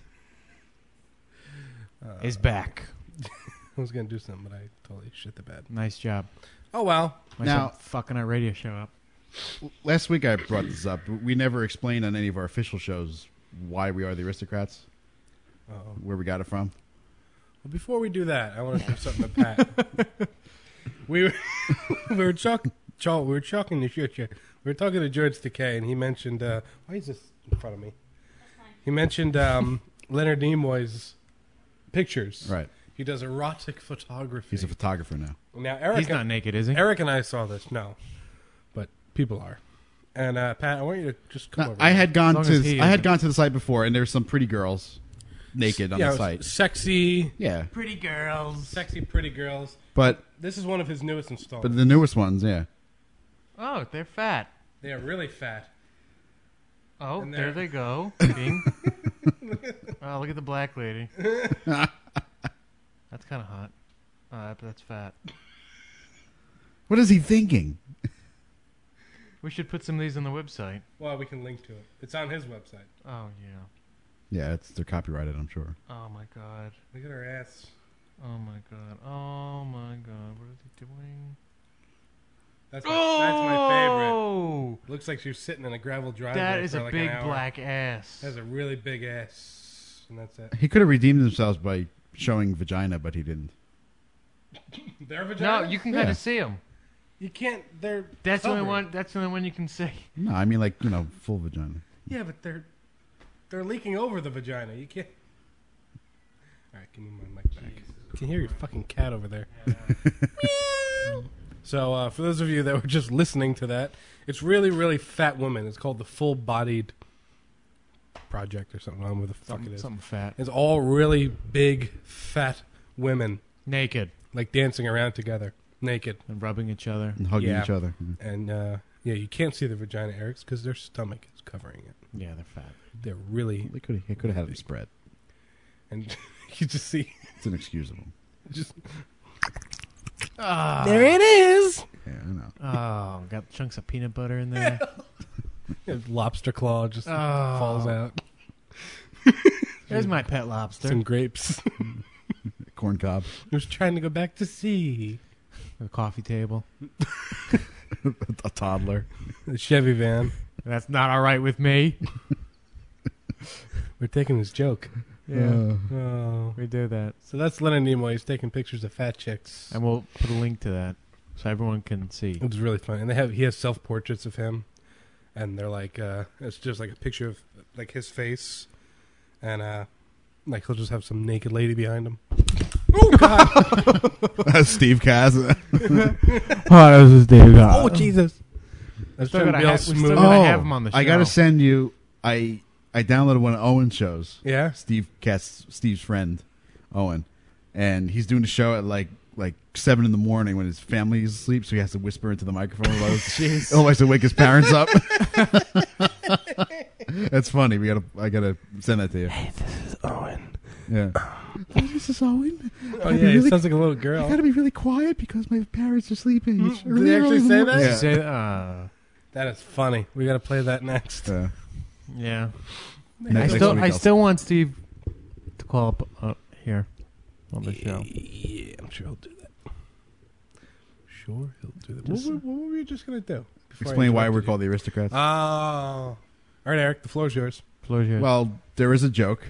is back. I was going to do something, but I totally shit the bed. Nice job. Oh, well. Now, fucking our radio show up. Last week I brought this up. We never explained on any of our official shows why we are the Aristocrats. Where we got it from. Well, before we do that, I want to do something to Pat. we were talking to shit. We were talking to George Takei, and he mentioned why is this in front of me? He mentioned Leonard Nimoy's pictures. Right. He does erotic photography. He's a photographer now. Now Eric, he's not naked, is he? Eric and I saw this. No, but people are. And Pat, I want you to just come over. I had gone to the site before, and there's some pretty girls naked on the site. Sexy, pretty girls, sexy pretty girls. But this is one of his newest installments. But the newest ones, yeah. Oh, they're fat. They are really fat. Oh, there they go. Bing. Oh, look at the black lady. That's kind of hot. That's fat. What is he thinking? We should put some of these on the website. Well, we can link to it. It's on his website. Oh, yeah. Yeah, they're copyrighted, I'm sure. Oh, my God. Look at her ass. Oh, my God. Oh, my God. What is he doing? That's my favorite. Looks like she was sitting in a gravel driveway. That is for a like big an hour. black ass. That's a really big ass. And that's it. He could have redeemed themselves by showing vagina, but he didn't. Their vagina? No, you can kind of see them. You can't. They're That's the only covered. one. That's the only one you can see. No, I mean like full vagina. Yeah, but they're leaking over the vagina. You can't. All right, give me my mic back. I can hear your fucking cat over there. So, for those of you that were just listening to that, it's really, really fat woman. It's called the Full Bodied Project or something. I don't know what the fuck it is. Something fat. It's all really big, fat women. Naked. Like dancing around together. Naked. And rubbing each other. And hugging each other. And, you can't see the vagina, Eric's, because their stomach is covering it. Yeah, they're fat. They're really... He could have had them spread. And you just see... It's inexcusable. Just... There it is. Yeah, I know. Oh, got chunks of peanut butter in there. Lobster claw just falls out. There's my pet lobster. Some grapes. Corn cob. He was trying to go back to sea. A coffee table. A toddler. A Chevy van. That's not all right with me. We're taking this joke. Yeah. Oh. We do that. So that's Leonard Nimoy. He's taking pictures of fat chicks. And we'll put a link to that so everyone can see. It was really fun. And he has self-portraits of him. And they're like, it's just like a picture of like his face. And like he'll just have some naked lady behind him. Oh, God. That's Steve Cass. Oh, this is Dave. Oh, Jesus. That's still gotta have him on the show. I got to send you... I downloaded one of Owen's shows. Yeah? Steve's friend, Owen. And he's doing a show at like 7 in the morning when his family is asleep, so he has to whisper into the microphone. Jeez. Otherwise to wake his parents up. That's funny. I gotta send that to you. Hey, this is Owen. Yeah. Oh, this is Owen. Oh, yeah, he sounds like a little girl. I gotta be really quiet because my parents are sleeping. It's Did he actually say that? Yeah. Say, that is funny. We gotta play that next. Yeah. Next I still want Steve to call up here on the show. Yeah, I'm sure he'll do that. Sure, he'll do that. What were we just going to do? Explain why we're called the Aristocrats. Oh. All right, Eric, the floor's yours. Well, there is a joke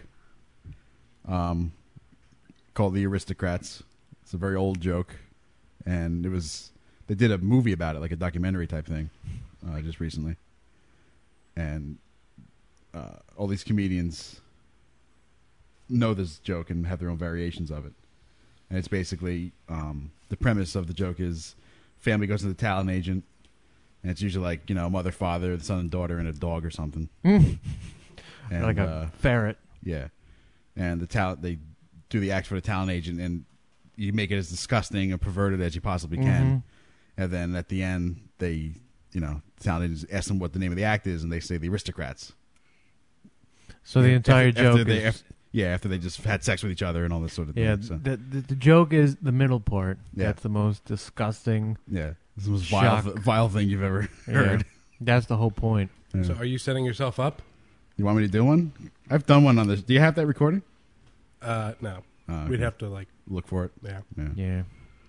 called The Aristocrats. It's a very old joke. And they did a movie about it, like a documentary type thing, just recently. And all these comedians know this joke and have their own variations of it. And it's basically, the premise of the joke is family goes to the talent agent, and it's usually like, mother, father, the son and daughter, and a dog or something. And, like a ferret. Yeah. And they do the act for the talent agent, and you make it as disgusting and perverted as you possibly can. And then at the end, the talent agent asks them what the name of the act is, and they say The Aristocrats. So the entire joke is... Yeah, after they just had sex with each other and all this sort of thing. Yeah, So. the joke is the middle part. Yeah. That's the most disgusting. Yeah, it's the most vile thing you've ever heard. That's the whole point. Yeah. So, are you setting yourself up? You want me to do one? I've done one on this. Do you have that recording? No. Okay. We'd have to look for it. Yeah.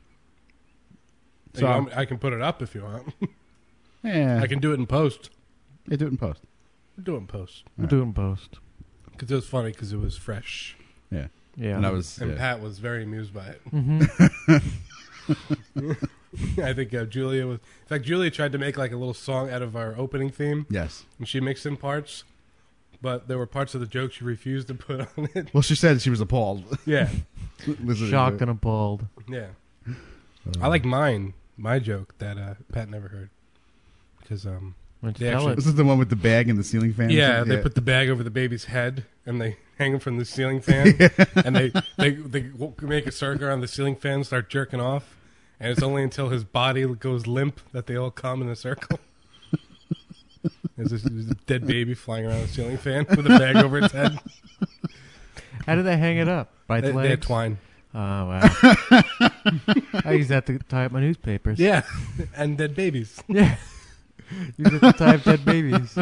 So I can put it up if you want. Yeah. I can do it in post. Yeah, do it in post. We'll do it in post. We'll do it in post. Because it was funny because it was fresh. Yeah. Yeah. And Pat was very amused by it. Mm-hmm. I think Julia was. In fact, Julia tried to make like a little song out of our opening theme. Yes. And she mixed in parts, but there were parts of the joke she refused to put on it. Well, she said she was appalled. Yeah. Shocked and appalled. Yeah. I like my joke that Pat never heard. Because this is the one with the bag and the ceiling fan. Yeah, they put the bag over the baby's head and they hang him from the ceiling fan, and they make a circle on the ceiling fan, start jerking off, and it's only until his body goes limp that they all come in a circle. There's a dead baby flying around the ceiling fan with a bag over its head. How do they hang it up? By the legs? They had twine. Oh, wow. I use that to tie up my newspapers. Yeah, and dead babies. Yeah. Use it to tie up dead babies.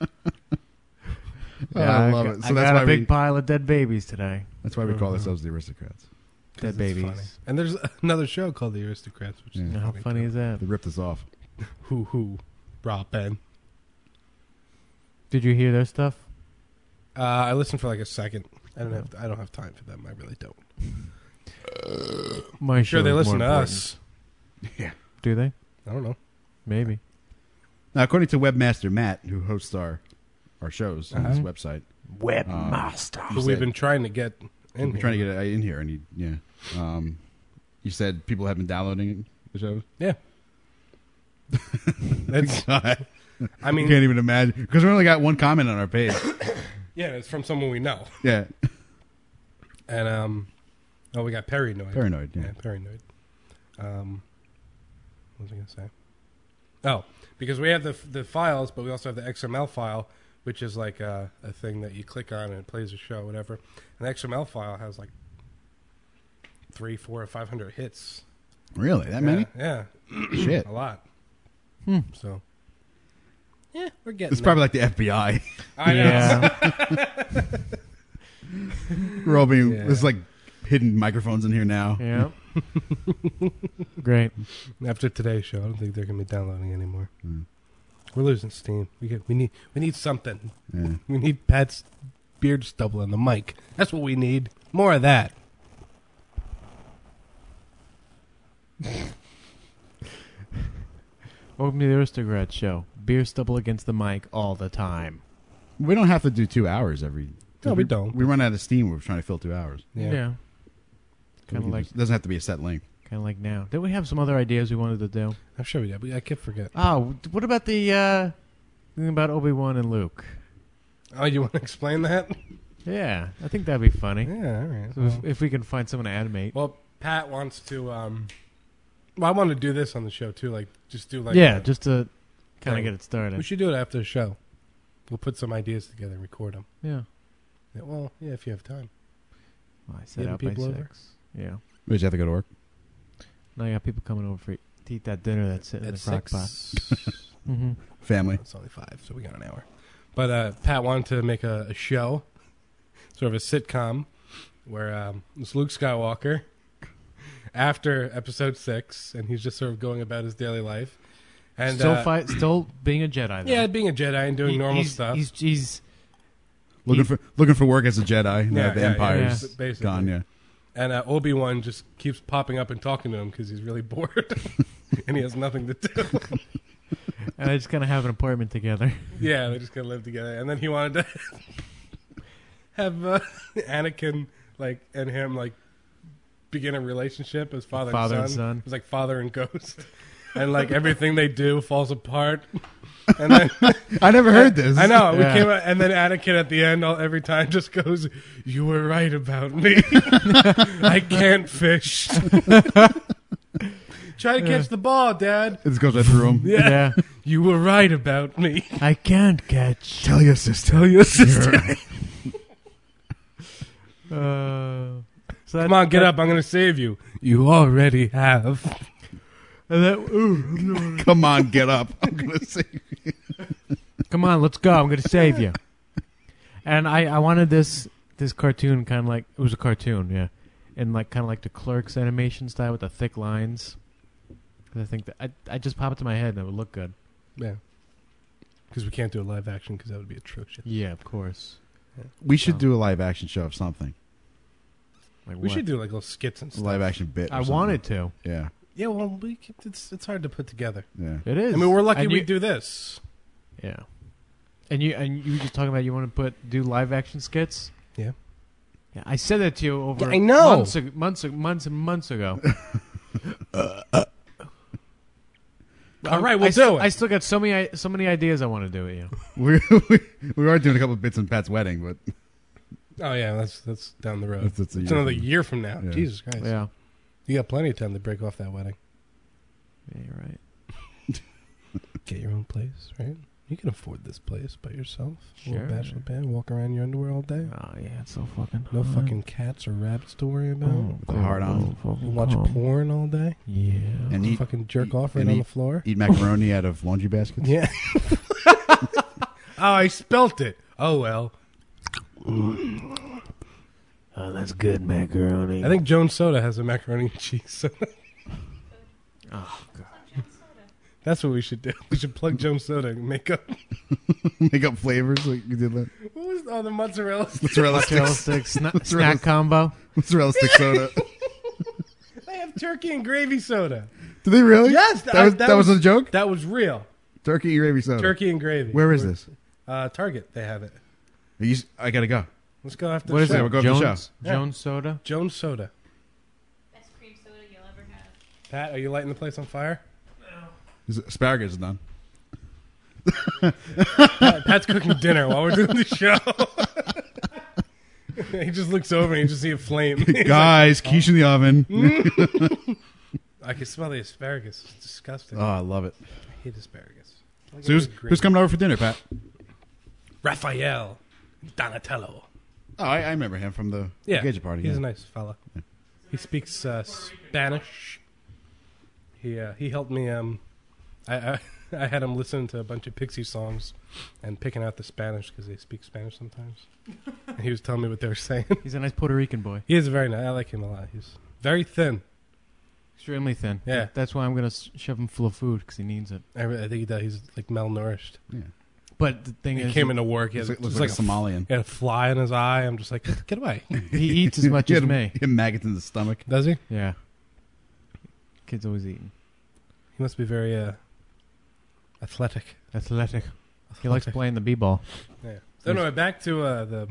Yeah, I love it. So I that's got why a big pile of dead babies today. That's why we call ourselves the Aristocrats. Dead babies. Funny. And there's another show called The Aristocrats. Which is How funny is that? They ripped us off. Who? Rob Ben. Did you hear their stuff? I listened for like a second. I don't have time for them. I really don't. My sure show they is listen more to important. us. Yeah. Do they? I don't know. Maybe. Now, according to Webmaster Matt, who hosts our shows on this website, Webmaster, who we've been trying to get in. We're trying to get it in here, and you said people have been downloading the shows. Yeah. That's. I mean, you can't even imagine because we only got one comment on our page. Yeah, it's from someone we know. Yeah. And we got Paranoid. Paranoid, yeah. Paranoid. What was I going to say? Oh, because we have the files, but we also have the XML file, which is like a thing that you click on and it plays a show, whatever. And the XML file has like 300, 400, or 500 hits. Really? That many? Yeah. Shit. A lot. So. Yeah, we're getting It's probably like the FBI. I know. Yeah. We're all being... There's like hidden microphones in here now. Yeah. Great. After today's show, I don't think they're going to be downloading anymore. We're losing steam. We need something. Yeah. We need Pat's beard stubble on the mic. That's what we need. More of that. Welcome to the Aristocrat Show. Beer stubble against the mic all the time. We don't have to do 2 hours every... No, we don't. We run out of steam. We're trying to fill 2 hours. Yeah. Kind of like... It doesn't have to be a set length. Kind of like now. Did we have some other ideas we wanted to do? I'm sure we did. I kept forgetting. Oh, what about the thing about Obi-Wan and Luke? Oh, you want to explain that? Yeah, I think that'd be funny. Yeah, all right. So if we can find someone to animate. Well, Pat wants to... well, I want to do this on the show, too. Like, just do like... Yeah, just to kind of get it started. We should do it after the show. We'll put some ideas together and record them. Yeah. Well, yeah, if you have time. Well, I set out by 6. Over? Yeah. Did you have to go to work? Now you got people coming over to eat that dinner that's sitting in the crock pot. Mm-hmm. Family. It's only 5, so we got an hour. But Pat wanted to make a show, sort of a sitcom, where it's Luke Skywalker after episode 6, and he's just sort of going about his daily life. And still being a Jedi, though. Yeah, being a Jedi and doing normal stuff. He's looking for work as a Jedi. Yeah, the Empire's basically gone, yeah. And Obi-Wan just keeps popping up and talking to him because he's really bored. And he has nothing to do. And they're just going to have an appointment together. Yeah, they're just going to live together. And then he wanted to have Anakin and him begin a relationship as father and son. It's like father and ghost. And everything they do falls apart. And then I never heard this. I know. We came out, and then Anakin at the end every time just goes, "You were right about me. I can't fish. Try to catch the ball, Dad." It just goes right through him. Yeah. You were right about me. I can't catch. Tell your sister. So Come on, get up. I'm going to save you. You already have. Come on, get up. I'm going to save you. Come on, let's go. I'm going to save you. And I wanted this cartoon kind of like, it was a cartoon, yeah. And like kind of like the Clerks animation style with the thick lines. I think that I just popped into my head and it would look good. Yeah. Because we can't do a live action because that would be atrocious. Yeah, of course. Yeah. We should do a live action show of something. Like we should do like little skits and stuff. Live action bit. I wanted to. Yeah. Yeah, well, it's hard to put together. Yeah. It is. I mean, we're lucky we do this. Yeah. And you were just talking about you want to do live action skits? Yeah. Yeah, I said that to you over I know. months and months ago. All right, we'll do it. I still got so many ideas I want to do with you. We are doing a couple of bits on Pat's wedding, but oh yeah, that's down the road. That's it's another year from now. Yeah. Jesus Christ. Yeah. You got plenty of time to break off that wedding. Yeah, you're right. Get your own place, right? You can afford this place by yourself. Sure. Little bachelor pad, walk around in your underwear all day. Oh yeah, it's so fucking no hot. fucking cats or rabbits to worry about. With a heart on. You watch porn all day. Yeah. And eat, fucking jerk off right on the floor. Eat macaroni out of laundry baskets. Yeah. Oh, I spelt it. Oh well. Oh, that's good macaroni. I think Jones Soda has a macaroni and cheese soda. Oh god. That's what we should do. We should plug Jones Soda and make up flavors like you did that. What was the mozzarella sticks? Mozzarella sticks. Snack combo. Mozzarella stick soda. They have turkey and gravy soda. Do they really? Yes. That was a joke? That was real. Turkey and gravy soda. Turkey and gravy. Where is this? Target. They have it. I gotta go. Let's go after what the is show. it? We'll go after the Jones, show. Jones Soda? Jones Soda. Best cream soda you'll ever have. Pat, are you lighting the place on fire? Asparagus is done. Pat's cooking dinner while we're doing the show. He just looks over and you just see a flame. He's Guys, quiche in the oven. I can smell the asparagus. It's disgusting. Oh, I love it. I hate asparagus. So who's coming over for dinner, Pat? Raphael Donatello. Oh, I remember him from the engagement party. He's a nice fella. Yeah. He speaks Spanish. He helped me. I had him listen to a bunch of Pixie songs and picking out the Spanish because they speak Spanish sometimes. And he was telling me what they were saying. He's a nice Puerto Rican boy. He is very nice. I like him a lot. He's very thin. Extremely thin. Yeah. That's why I'm going to shove him full of food because he needs it. I think he does. He's like malnourished. Yeah. But the thing he is, came into work. He had, looks like a Somalian. He had a fly in his eye. I'm just like, get away. He eats as much as me. He had maggots in his stomach. Does he? Yeah. Kid's always eating. He must be very athletic. He likes playing the b-ball. Yeah. So anyway, back to the.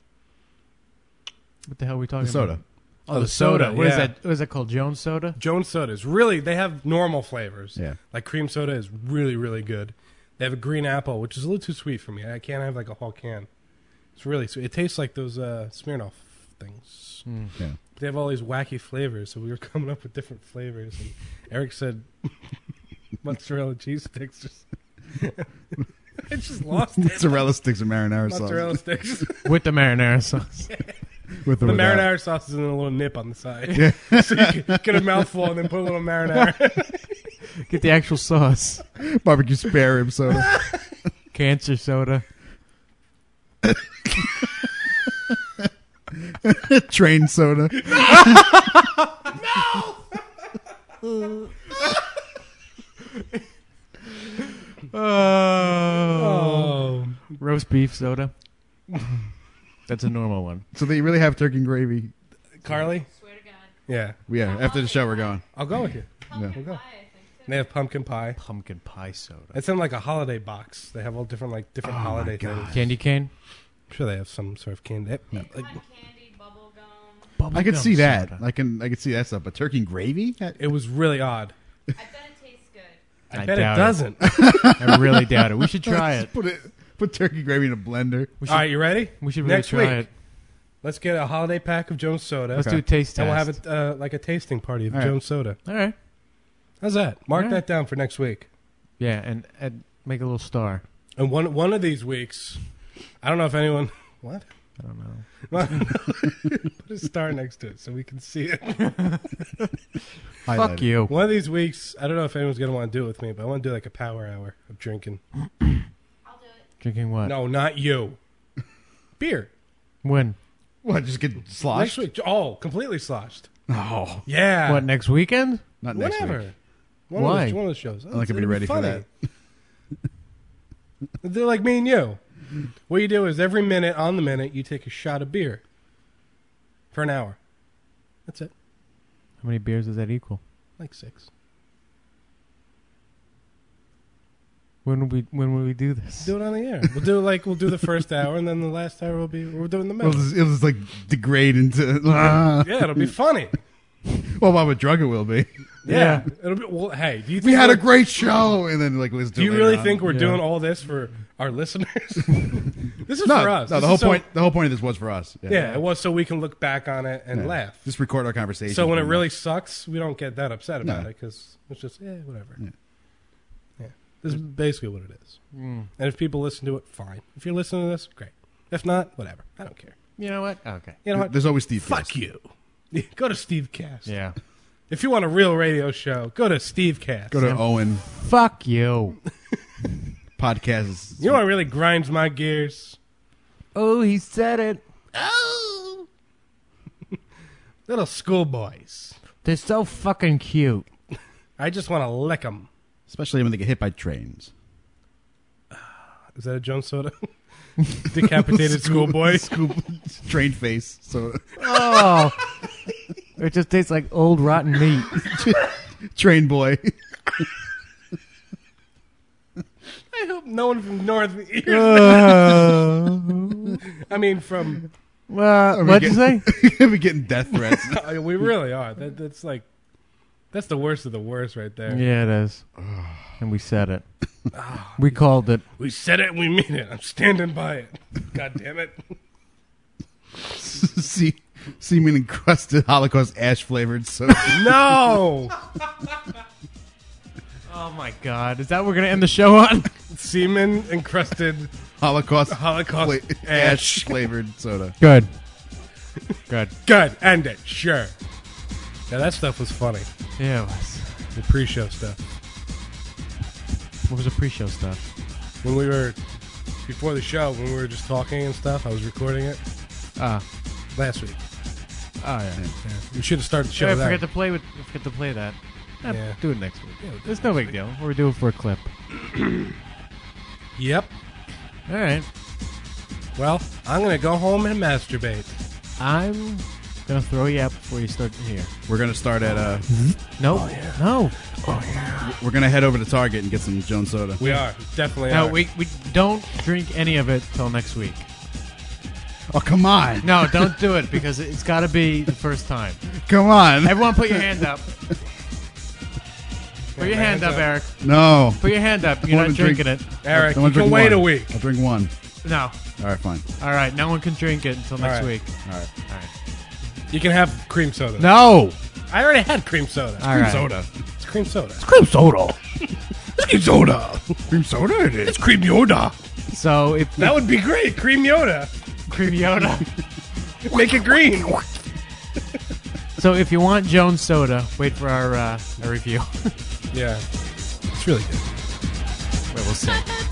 What the hell are we talking the soda. about? Oh, the soda. What is yeah. that? What is that called? Jones Soda? Jones Soda is really, they have normal flavors. Yeah. Like cream soda is really, really good. They have a green apple, which is a little too sweet for me. I can't have like a whole can. It's really sweet. It tastes like those Smirnoff things. Mm. Yeah. They have all these wacky flavors, so we were coming up with different flavors. And Eric said mozzarella cheese sticks. I just lost it. Mozzarella sticks and marinara sauce. Mozzarella sticks. With the marinara sauce. Yeah. With the without. marinara sauce is in a little nip on the side. Yeah. So you can get a mouthful and then put a little marinara. Get the actual sauce. Barbecue spare rib soda. Cancer soda. Train soda. No! Oh. Roast beef soda. That's a normal one. So they really have turkey and gravy. Carly? Swear to God. Yeah. Yeah, after the show we're going. I'll go with you. Pumpkin We'll go. pie, I think. They have pumpkin pie. Pumpkin pie soda. It's in like a holiday box. They have all different holiday things. Candy cane? I'm sure they have some sort of candy. Cotton candy, bubble gum. I could see that. I could see that stuff. But turkey and gravy? It was really odd. I bet it tastes good. I bet it doubt doesn't. I really doubt it. We should try it. Put turkey gravy in a blender. All right, you ready? We should really Next try week, it. let's get a holiday pack of Jones Soda. Let's do a taste And we'll test. have like a tasting party of All right. Jones Soda. All right. How's that? Mark All right. that down for next week. Yeah, and make a little star. And one of these weeks, I don't know if anyone... What? I don't know. Put a star next to it so we can see it. Fuck you. One of these weeks, I don't know if anyone's going to want to do it with me, but I want to do like a power hour of drinking. Drinking what? No, not you. Beer. When? What, just get sloshed? Next week. Oh, completely sloshed. Oh. Yeah. What, next weekend? Not next Whenever. week. Why? One of the shows. I'm not going to be ready for that. They're like me and you. What you do is every minute, on the minute, you take a shot of beer. For an hour. That's it. How many beers does that equal? Like 6. When will we do this? Do it on the air. We'll do the first hour, and then the last hour we're doing the middle. It'll just like degrade into. Yeah, it'll be funny. Well, what drug it will be. Yeah. It'll be. Well, hey, do you think we had a great show, and then like let's do. Do you really think we're doing all this for our listeners? This is for us. No, the whole point of this was for us. Yeah, it was so we can look back on it and laugh. Just record our conversation. So when it really sucks, we don't get that upset about it because it's just whatever. Yeah. This is basically what it is. And if people listen to it, fine. If you're listening to this, great. If not, whatever. I don't care. You know what? Okay. You know what? There's always Steve. Fuck you. Go to Steve Cast. Yeah. If you want a real radio show, go to Steve Cast. Go to Owen. Fuck you. Podcasts. You know what really grinds my gears? Oh, he said it. Oh. Little schoolboys. They're so fucking cute. I just want to lick them. Especially when they get hit by trains. Is that a Jones Soda? Decapitated schoolboy? Train face. So. Oh. It just tastes like old rotten meat. Train boy. I hope no one from North hears I mean, from... what'd you say? We're getting death threats. We really are. That's like... That's the worst of the worst right there. Yeah, it is. And we said it. We called it. We said it and we mean it. I'm standing by it. God damn it. Semen encrusted Holocaust ash flavored soda. No! Oh my God. Is that what we're going to end the show on? Semen encrusted Holocaust ash flavored soda. Good. End it. Sure. Yeah, that stuff was funny. Yeah, it was. The pre-show stuff. What was the pre-show stuff? When we were... Before the show, when we were just talking and stuff, I was recording it. Last week. Oh, yeah. We should have started the show I with that. forget to play that. Yeah. Do it next week. It's no big deal. We're doing it for a clip. Yep. All right. Well, I'm going to go home and masturbate. I'm going to throw you out before you start here. We're going to start at... No. Oh, yeah. No. Oh, yeah. We're going to head over to Target and get some Jones Soda. We are. Definitely No, are. we don't drink any of it till next week. Oh, come on. No, don't do it because it's got to be the first time. Come on. Everyone put your hand up. Put your hand up, Eric. No. Put your hand up. You're not drinking it. Eric, you can wait a week. I'll drink one. No. All right, fine. All right, no one can drink it until next week. All right. You can have cream soda. No. I already had cream soda. All right. Soda. It's cream soda. It's cream soda. It's cream soda. Cream soda it is. It's cream Yoda. So if that would be great. Cream Yoda. Cream Yoda. Make it green. So if you want Jones Soda, wait for our review. Yeah. It's really good. Wait, we'll see.